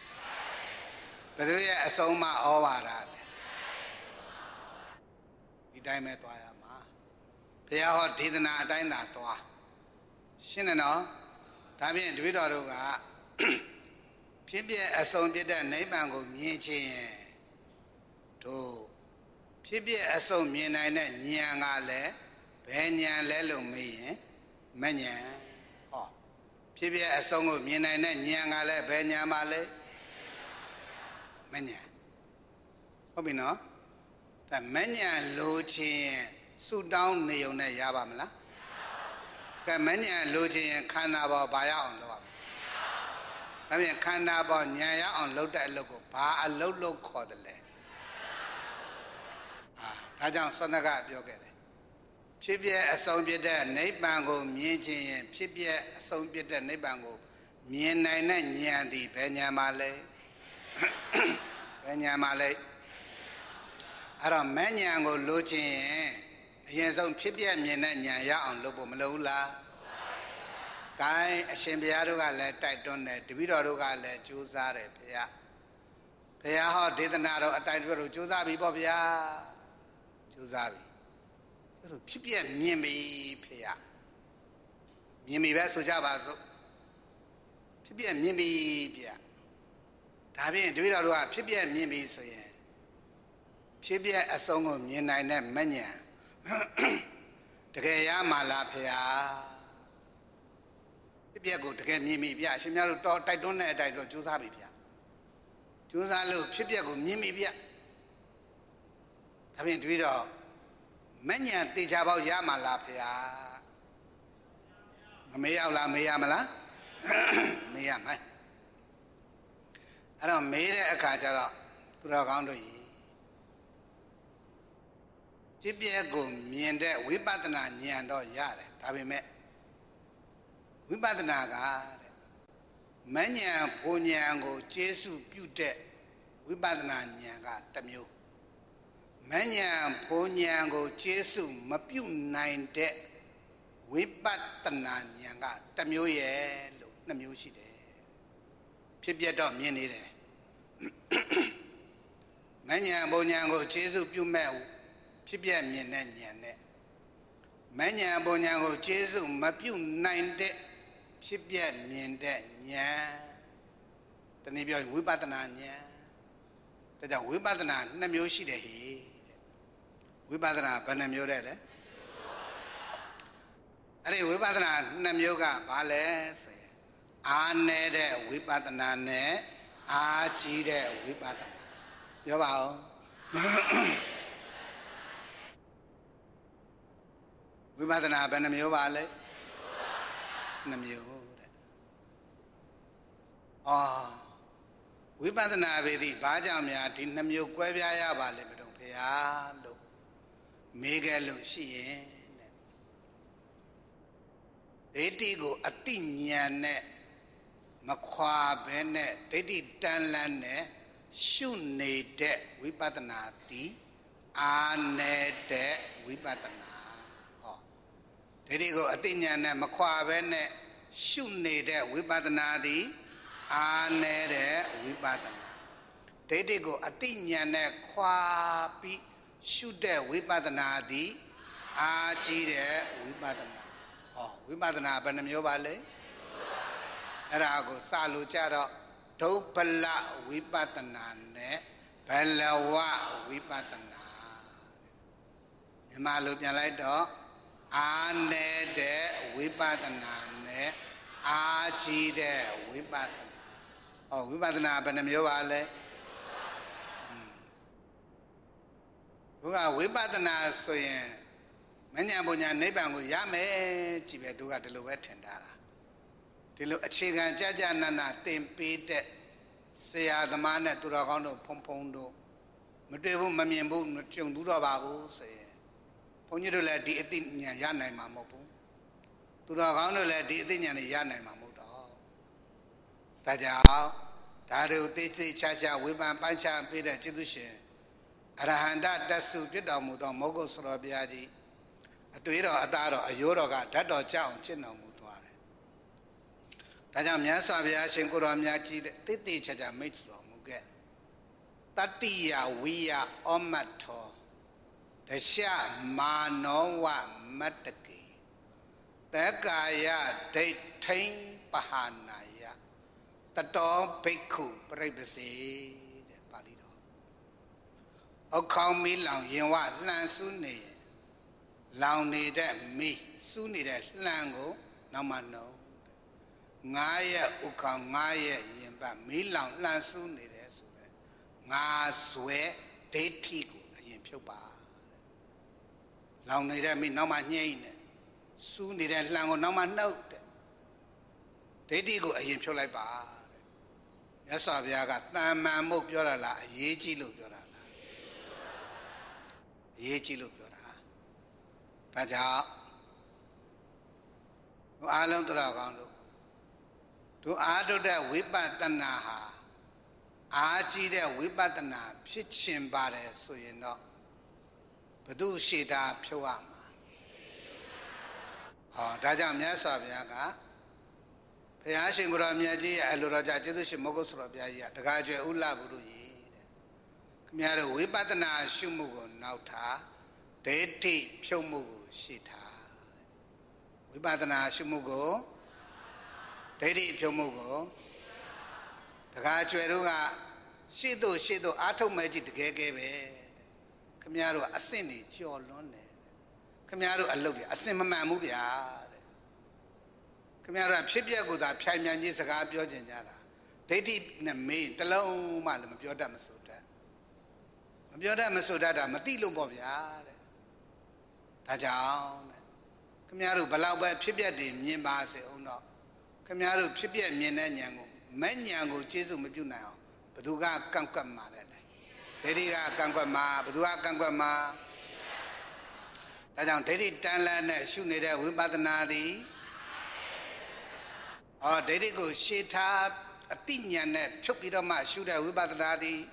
But do ye Asoma Ovara? ဒီတိုင်းပဲသွားရမှာဘုရားဟောဒေသနာအတိုင်းသာသွားရှင်းတယ်နော်ဒါဖြင့်တပည့်တော်တို့ကဖြစ်ပြအစုံပြတဲ့နိဗ္ဗာန်ကိုမြင်ခြင်းတို့ဖြစ်ပြအစုံမြင်နိုင်တဲ့ဉာဏ်ကလည်းဘယ်ဉာဏ်လဲလို့မေးရင်မဉာဏ်ဟောဖြစ်ပြအစုံကိုမြင်နိုင်တဲ့ဉာဏ်ကလည်းဘယ်ဉာဏ်ပါလဲမဉာဏ်ဟုတ်ပြီနော်ဒါမဉာဏ်လိုခြင်းဆုတောင်းနေုံနဲ့ရပါမလားကဲမဉာဏ်လိုခြင်းခန္ဓာပေါ်ဘာရအောင်လုပ်ရမလဲဒါဖြင့်ခန္ဓာပေါ်ဉာဏ်ရအောင်လုပ်တဲ့အလုပ်ကိုဘာအလုပ်လို့ခေါ်တယ်လဲဒါကြောင့်သောဏကပြောခဲ့တယ်ဖြစ်ပြအဆုံးပြတဲ့နိဗ္ဗာန်ကိုမြင်ခြင်းရင်ဖြစ်ပြအဆုံးပြတဲ့နိဗ္ဗာန်ကိုမြင်နိုင်တဲ့ဉာဏ်သည်ဘယ်ဉာဏ်ပါလဲဘယ်ဉာဏ်ပါလဲအဲ့တော့မဉဏ်ကိုလိုချင်ရင်အရင်ဆုံးဖြစ်ပြမြင်တဲ့ဉာဏ်ရအောင်လုပ်ဖို့မလိုဘူးလား။ကိုင်းအရှင်ဘုရားတို့ကလည်းတိုက်တွန်းတယ်တပည့်တော်တို့ကလည်းကြိုးစားတယ်ဘုရား။ဘုရားဟောဒေသနာတော်အတိုင်းတပည့်တို့ကြိုးစားပြီပေါ့ဗျာ။ကြိုးစားပြီ။တို့ဖြစ်ပြမြင်ပြီဘုရား။မြင်ပြီပဲဆိုကြပါစို့။ဖြစ်ပြမြင်ပြီဗျာ။ဒါဖြင့်တပည့်တော်တို့ကဖြစ်ပြမြင်ပြီဆိုရင်ဖြစ်ပြအစုံကိုမြင်နိုင်တဲ့မဉဏ်တကယ်ရမှာလားဖေဟာဖြစ်ပြကိုတကယ်မြင်ပြီဗျအရှင်များတို့တော့တိုက်တွန်းတဲ့အတိုင်းတော့ကြိုးစားပြီဗျကြိုးစားလို့ဖြစ်ပြကိုမြင်ပြီဗျဒါဖြင့်တပည့်တော်မဉဏ်တေချာပေါက်ရမှာလားဖေဟာမမေးရောက်လားမေးရမလားမေးရမယ်အဲ့တော့မေးတဲ့အခါကျတော့သူတော်ကောင်းတို့ဖြစ်ပြကိုမြင်တဲ့ဝိပဿနာဉာဏ်တော့ရတယ်ဒါပေမဲ့ဝိပဿနာကတဲ့မဉဏ်ဘုံဉာဏ်ကိုကျေစုပြုတဲ့ဝိပဿနာဉာဏ်ကတစ်မျိုးမဉဏ်ဘုံဉာဏ်ကိုကျေစုမပြုနိုင်တဲ့ဝိပဿနာဉာဏ်ကတစ်မျိုးရဲ့လို့နှစ်မျိုးရှိတယ်ဖြစ်ပြတော့မြင်နေတယ်မဉဏ်ဘုံဉာဏ်ကိုကျေစုပြုမဲ့ဖြစ်ပြမြင်တဲ့ဉာဏ်နဲ့မဉဏ်ဘုံဉာဏ်ကိုကျေစုမပြုနိုင်တဲ့ဖြစ်ပြမြင်တဲ့ဉာဏ်တနည်းပြောရင်ဝိပဿနာဉာဏ်ဒါကြောင့်ဝိပဿနာနှစ်မျိုးရှိတယ်ဟိဝိပဿနာဘယ်နှမျိုးတဲ့လဲအဲ့ဒီဝိပဿနာနှစ်မျိုးကဘာလဲဆိုရင်အာနေတဲ့ဝိပဿနာနဲ့အာကြီးတဲ့ဝိပဿနာပြောပါဦးဝိပဿနာဘယ်နှမျိုးပါလဲနှစ်မျိုးတဲ့ဝိပဿနာပဲဒီဘာကြောင့်များဒီနှစ်မျိုးကွဲပြားရပါလဲမတော်ဖေဟာလို့မေးခဲ့လို့ရှိရင်တဲ့ဒိဋ္ဌိကိုအတိဉာဏ်နဲ့မခွာဘဲနဲ့ဒိဋ္ဌိတန်လန်းနဲ့ရှုနေတဲ့ဝိပဿနာသည်အာနေတဲ့ဝိပဿနာဒိဋ္ဌိကိုအတိဉာဏ်နဲ့မခွာဘဲနဲ့ရှုနေတဲ့ဝိပဿနာသည်အာနေတဲ့ဝိပဿနာဒိဋ္ဌိကိုအတိဉာဏ်နဲ့ခွာပြီးရှုတဲ့ဝိပဿနာသည်အာကြီးတဲ့ဝိပဿနာဝိပဿနာဘယ်နှမျိုးပါလဲအဲ့ဒါကိုစလို့ကြတော့ဒုဗလဝိပဿနာနဲ့ဘလဝဝိပဿနာမြန်မာလိုပြန်လိုက်တော့အာနေတဲ့ဝိပဿနာနဲ့အာကြီးတဲ့ဝိပဿနာဝိပဿနာဘယ်နှမျိုးပါလဲဘုရားဝိပဿနာဆိုရင်မဉ္ဇဉ်ပညာနိဗ္ဗာန်ကိုရမယ်ကြည်ပဲတို့ကဒီလိုပဲထင်တာဒီလိုအခြေခံကြကြနနသင်ပေးတဲ့ဆရာသမားနဲ့သူတော်ကောင်းတို့ဖုံဖုံတို့မတွေ့ဘူးမမြင်ဘူးမကြုံဘူးတော့ပါဘူးဆိုရင်ဘုန်းကြီးတို့လည်းဒီအသိဉာဏ်ရနိုင်မှာမဟုတ်ဘူးသူတော်ကောင်းတို့လည်းဒီအသိဉာဏ်တွေရနိုင်မှာမဟုတ်တော့ဒါကြောင့်ဒါတို့သိသိချာချာဝိပန်ပိုင်းခြားပေးတဲ့ကျေးဇူးရှင်အရဟန္တတဆုပြစ်တော်မူသောမောဂုတ်ဆရာဘုရားကြီးအတွေ့တော်အသားတော်အယိုးတော်ကဓာတ်တော်ကြောင့်ကျင့်တော်မူသွားတယ်ဒါကြောင့်မြတ်စွာဘုရားရှင်ကိုတော်မြတ်ကြီးတိတိချာချာမိတ်တော်မူခဲ့တတ္တိယဝိယဩမတ်ထော Dasha Manowa Mataki Takaya Datain Pahanaya Tato Beku Privacy Palido O call me long in what land soon long need me soon need lango no man no Ngaya Uka Ngaya Yimba me long land soon need Nga swear Datiku in Pupa Long need me no man yin soon need lango no man note Datiku in Pulapa Yes, I got man move your la, yeji look your la. Yeji look your la. Taja Alan Dragon to add to the Wipatanaha. Aji the Wipatana, pitching body, so you know. But do she that Puama? Oh, Taja Miasa Biaga. Payashin Guramiaji, Aluraja, Shimogos Rabia, the Gaja Ula Buru. Miara Wipatana Shumugo Nauta, Deti Pyomugu Sita. Wipatana Shumugo, Deti Pyomugo, the Gajueruga, Shido, Ato Magic Gagebe, Kamiaro Asini, Jolone, Kamiaro Aludi, Asima Mamubia. Kamiara Pipia go that Piamian is a gabio genera. They did me, the low man of your damasuda. Of your damasuda, Matilo Bobia. Tajan. Kamiaru Balawa Pipia de Mimbase, oh no. Kamiaru Pipia Mienango, Manyango, Jesu Mabuna, Baduga Kankama. Dediga Kankama, Badua Kankama. Tajan, Dedi Tanlan, Shunida, Wibatanadi. Oh, they did go shit up a tinian net, Chopidoma, shoot a Wibatanadi.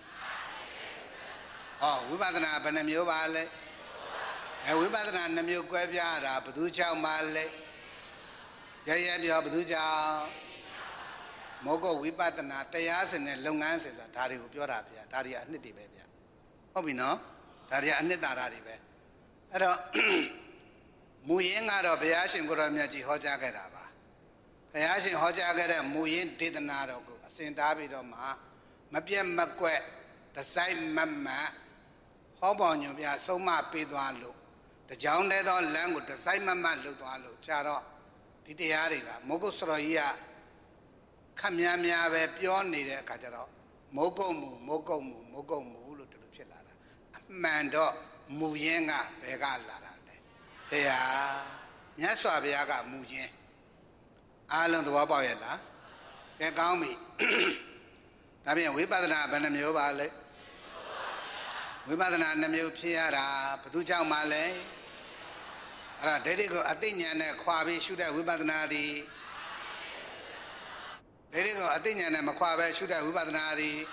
Oh, Wibatana Banamio Valley. And Wibatana Namio Guaviara, Baduja Male. Yaya Baduja Mogo Wibatana, Tayas and long answers at Tari Upyorapia, Tari Aniti Baby. Oh, we know Tari Anitari. I don't Muying out of Yashin Guramiaji Hojagaraba. Ayashin Hojagara Muyin did the Narogo, Saint Abidoma, Mapiam Maque, the same Mamma, Hobon, you are so much Pidwalo. The John dead on language, the same Mamma Lutualo, Charo, Titiariga, Mogosroia, Kamiamia, Pioni, Catero, Mogomu, to the Chilara, Mando, Muyenga, Begala. They are Yasabiaga Muyen. Island of Wabayella, can call me. I mean, we better not Benamio Valley. We better not Namio Piara, Paduja Malay. Dedigo Athenian, Quabi, Shuda, we better not the Dedigo Athenian and Maquabe, Shuda, we better not the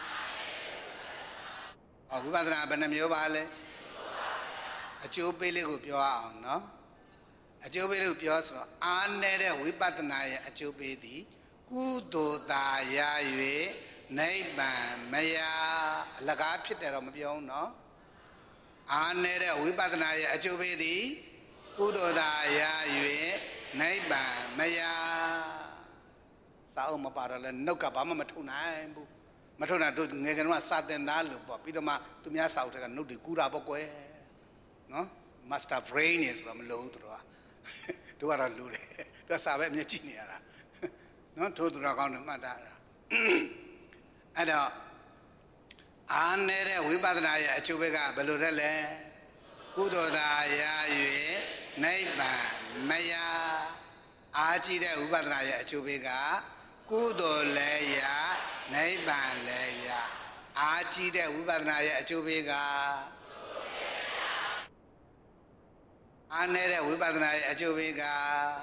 Oh, we better not Benamio Valley. A Joe Billy with your own, no? A Jobilu Piosro, Anne Wipatanaya, a Jobedi, Kudo da Yayue, Neighban, Maya, Lagapita of Mabio, no? Anne Wipatanaya, a Jobedi, Kudo da Yayue, Neighban, Maya Sauma Parala, no Kabama Matuna, Matuna do Negan Satin Nalu, Pidoma, to me, South and no de Kura Boque, no? Must have rain is from Lodra. Do what I do. That's how I'm Chinia. Not to the Ragon Madara. And Anne, Wibadanaya, Chubega, Belurele, Kudo da Yue, Neighban, Maya, Aji, Wibadanaya, Chubega, Kudo Leia, Neighban Leia, Aji, Wibadanaya, Chubega. Anne Wibatana Ajovega.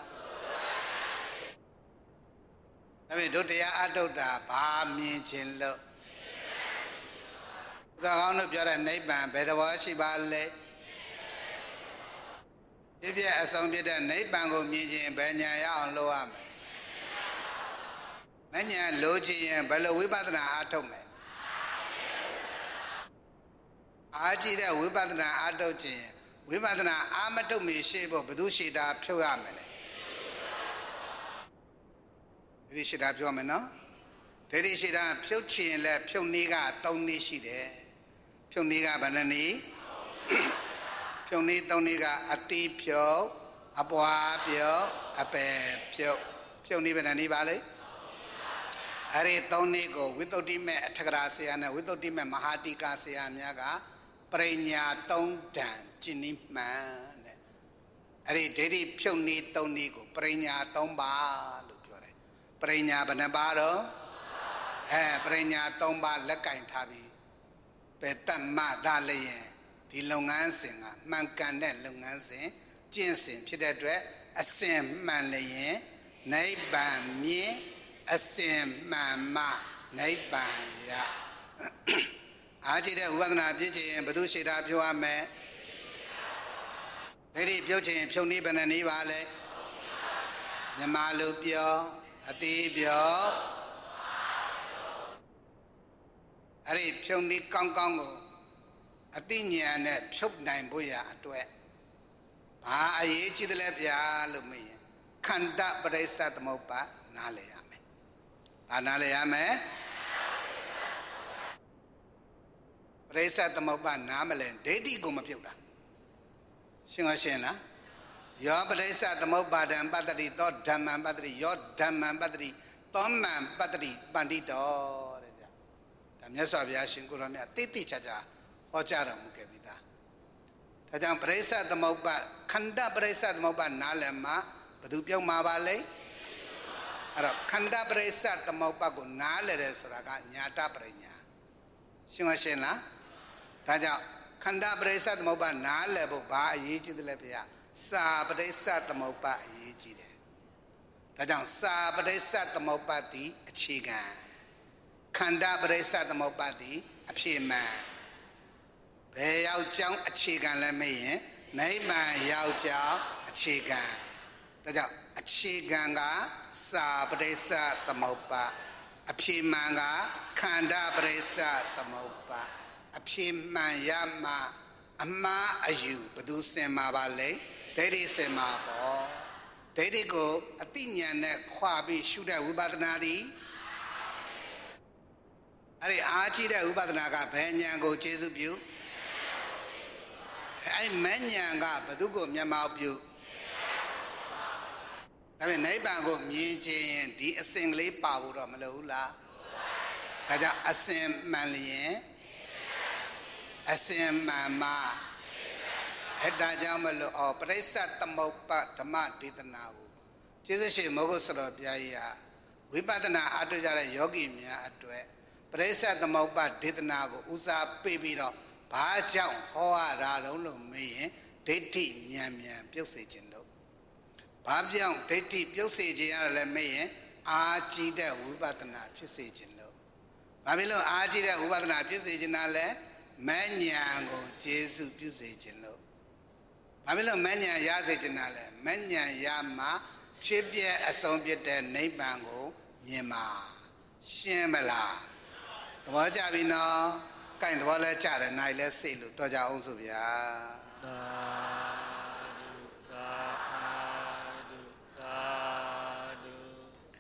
I mean, don't they adota, Bami Chinlo? The honor of your neighbor, better wash Bale. If you are some bit a neighbor go meeting Benya on Loam. Manya Logi and Bello Wibatana Atome. Aji the Wibatana Adoji. ဝိပဿနာအာမထုတ်မီရှိဖို့ဘယ်သူရှိတာဖြုတ်ရမယ်လဲဒိဋ္ဌိရှိတာဖြုတ်ရမယ်နော်ဒိဋ္ဌိရှိတာဖြုတ်ချင်လဲဖြုတ်နည်းက3နည်းရှိတယ်ဖြုတ်နည်းကဘယ်နှနည်းဖြုတ်နည်း3နည်းကအတိဖြုတ်အပွားဖြုတ်အပယ်ဖြုတ်ဖြုတ်နည်းဘယ်နှနည်းပါလဲအဲ့ဒီ3နည်းကိုဝိသုဒ္ဓိမေအထကရာဆရာနဲ့ဝိသုဒ္ဓိမေမဟာတိကာဆရာများကပရိညာ3တန်ကျင့်နည်းမှန်တဲ့အဲ့ဒီဒိဋ္ဌိဖြုတ်နည်း3နည်းကိုပရိညာ3ပါလို့ပြောတယ်ပရိညာဘယ်နှပါတော့ပရိညာ3ပါလက်ကင်ထားပြီးပဲတတ်မှသာလျင်ဒီလုပ်ငန်းစဉ်ကမှန်ကန်တဲ့လုပ်ငန်းစဉ်ကျင့်စဉ်ဖြစ်တဲ့အတွက်အစဉ်မှန်လျင်နိဗ္ဗာန်မြင်အစဉ်မှန်မှနိဗ္ဗာန်ရအားကြည့်တဲ့ဝိပဿနာပြည့်ခြင်းဘုသူရှိတာပြောရမယ်ဒိဋ္ဌိပြုတ်ခြင်းဖြုတ်နည်းဘယ်နှနည်းပါလဲမြမလူပြောအတိပြောအဲ့ဒီဖြုတ်နည်းကောင်းကောင်းကိုအတိညာနဲ့ဖြုတ်နိုင်ဖို့ရအတွက်ဘာအရေးကြီးတယ်လဲဗျာလို့မေးရင်ခန္ဓာပရိစ္ဆသမုပ္ပါနားလည်ရမယ်ဘာနားလည်ရမယ်ပရိစ္ဆသမုပ္ပါနားမလဲဒိဋ္ဌိကိုမပြုတ်တာရှင်းရှင်းလားယောပရိစ္ဆသမုပ္ပါဒံပတ္တိသောဓမ္မံပတ္တိယောဓမ္မံပတ္တိသောမံပတ္တိပန္တိတောတဲ့ဗျာဒါမြတ်စွာဘုရားရှင်ကိုယ်တော်မြတ်တိတိကျကျဟောကြားတော်မူခဲ့ပြီသားဒါကြောင့်ပရိစ္ဆသမုပ္ပါခန္ဓာပရိစ္ဆသမုပ္ပါနားလည်မှာဘယ်သူပြုတ်မှာပါလဲအဲ့တော့ခန္ဓာပရိစ္ဆသမုပ္ပါကိုနားလည်တယ်ဆိုတာကညာတပရိညာရှင်းရှင်းလားဒါကြောင့်ခန္ဓာပရိစ္ဆသမုပ္ပါနားလည်ဖို့ဘာအရေးကြီးတယ်လဲဗျာစာပရိစ္ဆသမုပ္ပါအရေးကြီးတယ်ဒါကြောင့်စာပရိစ္ဆသမုပ္ပါတိအခြေခံခန္ဓာပရိစ္ဆသမုပ္ပါတိအဖြစ်မှန်ဘယ်ရောက်ကြောင်းအခြေခံလဲမေးရင်နိဗ္ဗာန်ရောက်ကြောင်းအခြေခံဒါကြောင့်အခြေခံကစာပရိစ္ဆသမုပ္ပါအဖြစ်မှန်ကခန္ဓာပရိစ္ဆသမုပ္ပါအဖြစ်မှန်ရမှာအမှားအယူဘယ်သူစင်မှာပါလဲဒိဋ္ဌိစင်မှာပေါ့ဒိဋ္ဌိကိုအတိညာနဲ့ခွာပြီးရှုတဲ့ဝိပဿနာသည်အဲ့ဒီအားကြီးတဲ့ဝိပဿနာကဘယ်ဉာဏ်ကိုကျေစုပြုအဲ့ဒီမဲ့ဉာဏ်ကဘယ်သူကိုမျက်မှောက်ပြုဒါပေမဲ့နိဗ္ဗာန်ကိုမြင်ခြင်းဒီအစဉ်ကလေးပါဖို့တော့မလိုဘူးလားဒါကြောင့်အစဉ်မှန်လျင်အစဉ်မှန်မှအဲ့ဒါကြောင့်မလို့ပရိစ္ဆသမုပ္ပါဓမ္မဒေသနာကိုကျေးဇူးရှင်မောဂုတ်ဆရာဘုရားကြီးကဝိပဿနာအားထုတ်ကြတဲ့ယောဂီများအတွက်ပရိစ္ဆသမုပ္ပါဒေသနာကိုဦးစားပေးပြီးတော့ဘာကြောင့်ဟောရတာလို့မေးရင်ဒိဋ္ဌိမြန်မြန်ပြုတ်စေခြင်းလို့ဘာပြောင်းဒိဋ္ဌိပြုတ်စေခြင်းရလဲမေးရင်အာကြည့်တဲ့ဝိပဿနာဖြစ်စေခြင်းလို့ဘာဖြစ်လို့အာကြည့်တဲ့ဝိပဿနာဖြစ်စေခြင်းလဲမဲ့ဉာဏ်ကိုကျေစုပြုစေခြင်းလို့ဘာဖြစ်လို့မဲ့ဉာဏ်ရစေခြင်းလဲမဲ့ဉာဏ်ရမှဖြစ်ပြအဆုံးဖြစ်တဲ့နိဗ္ဗာန်ကိုမြင်မှာရှင်းမလားသဘောကျပြီနော်ကိုင်သဘောလဲကျတယ်နိုင်လဲစိတ်လို့တော့ကြအောင်ဆိုဗျာ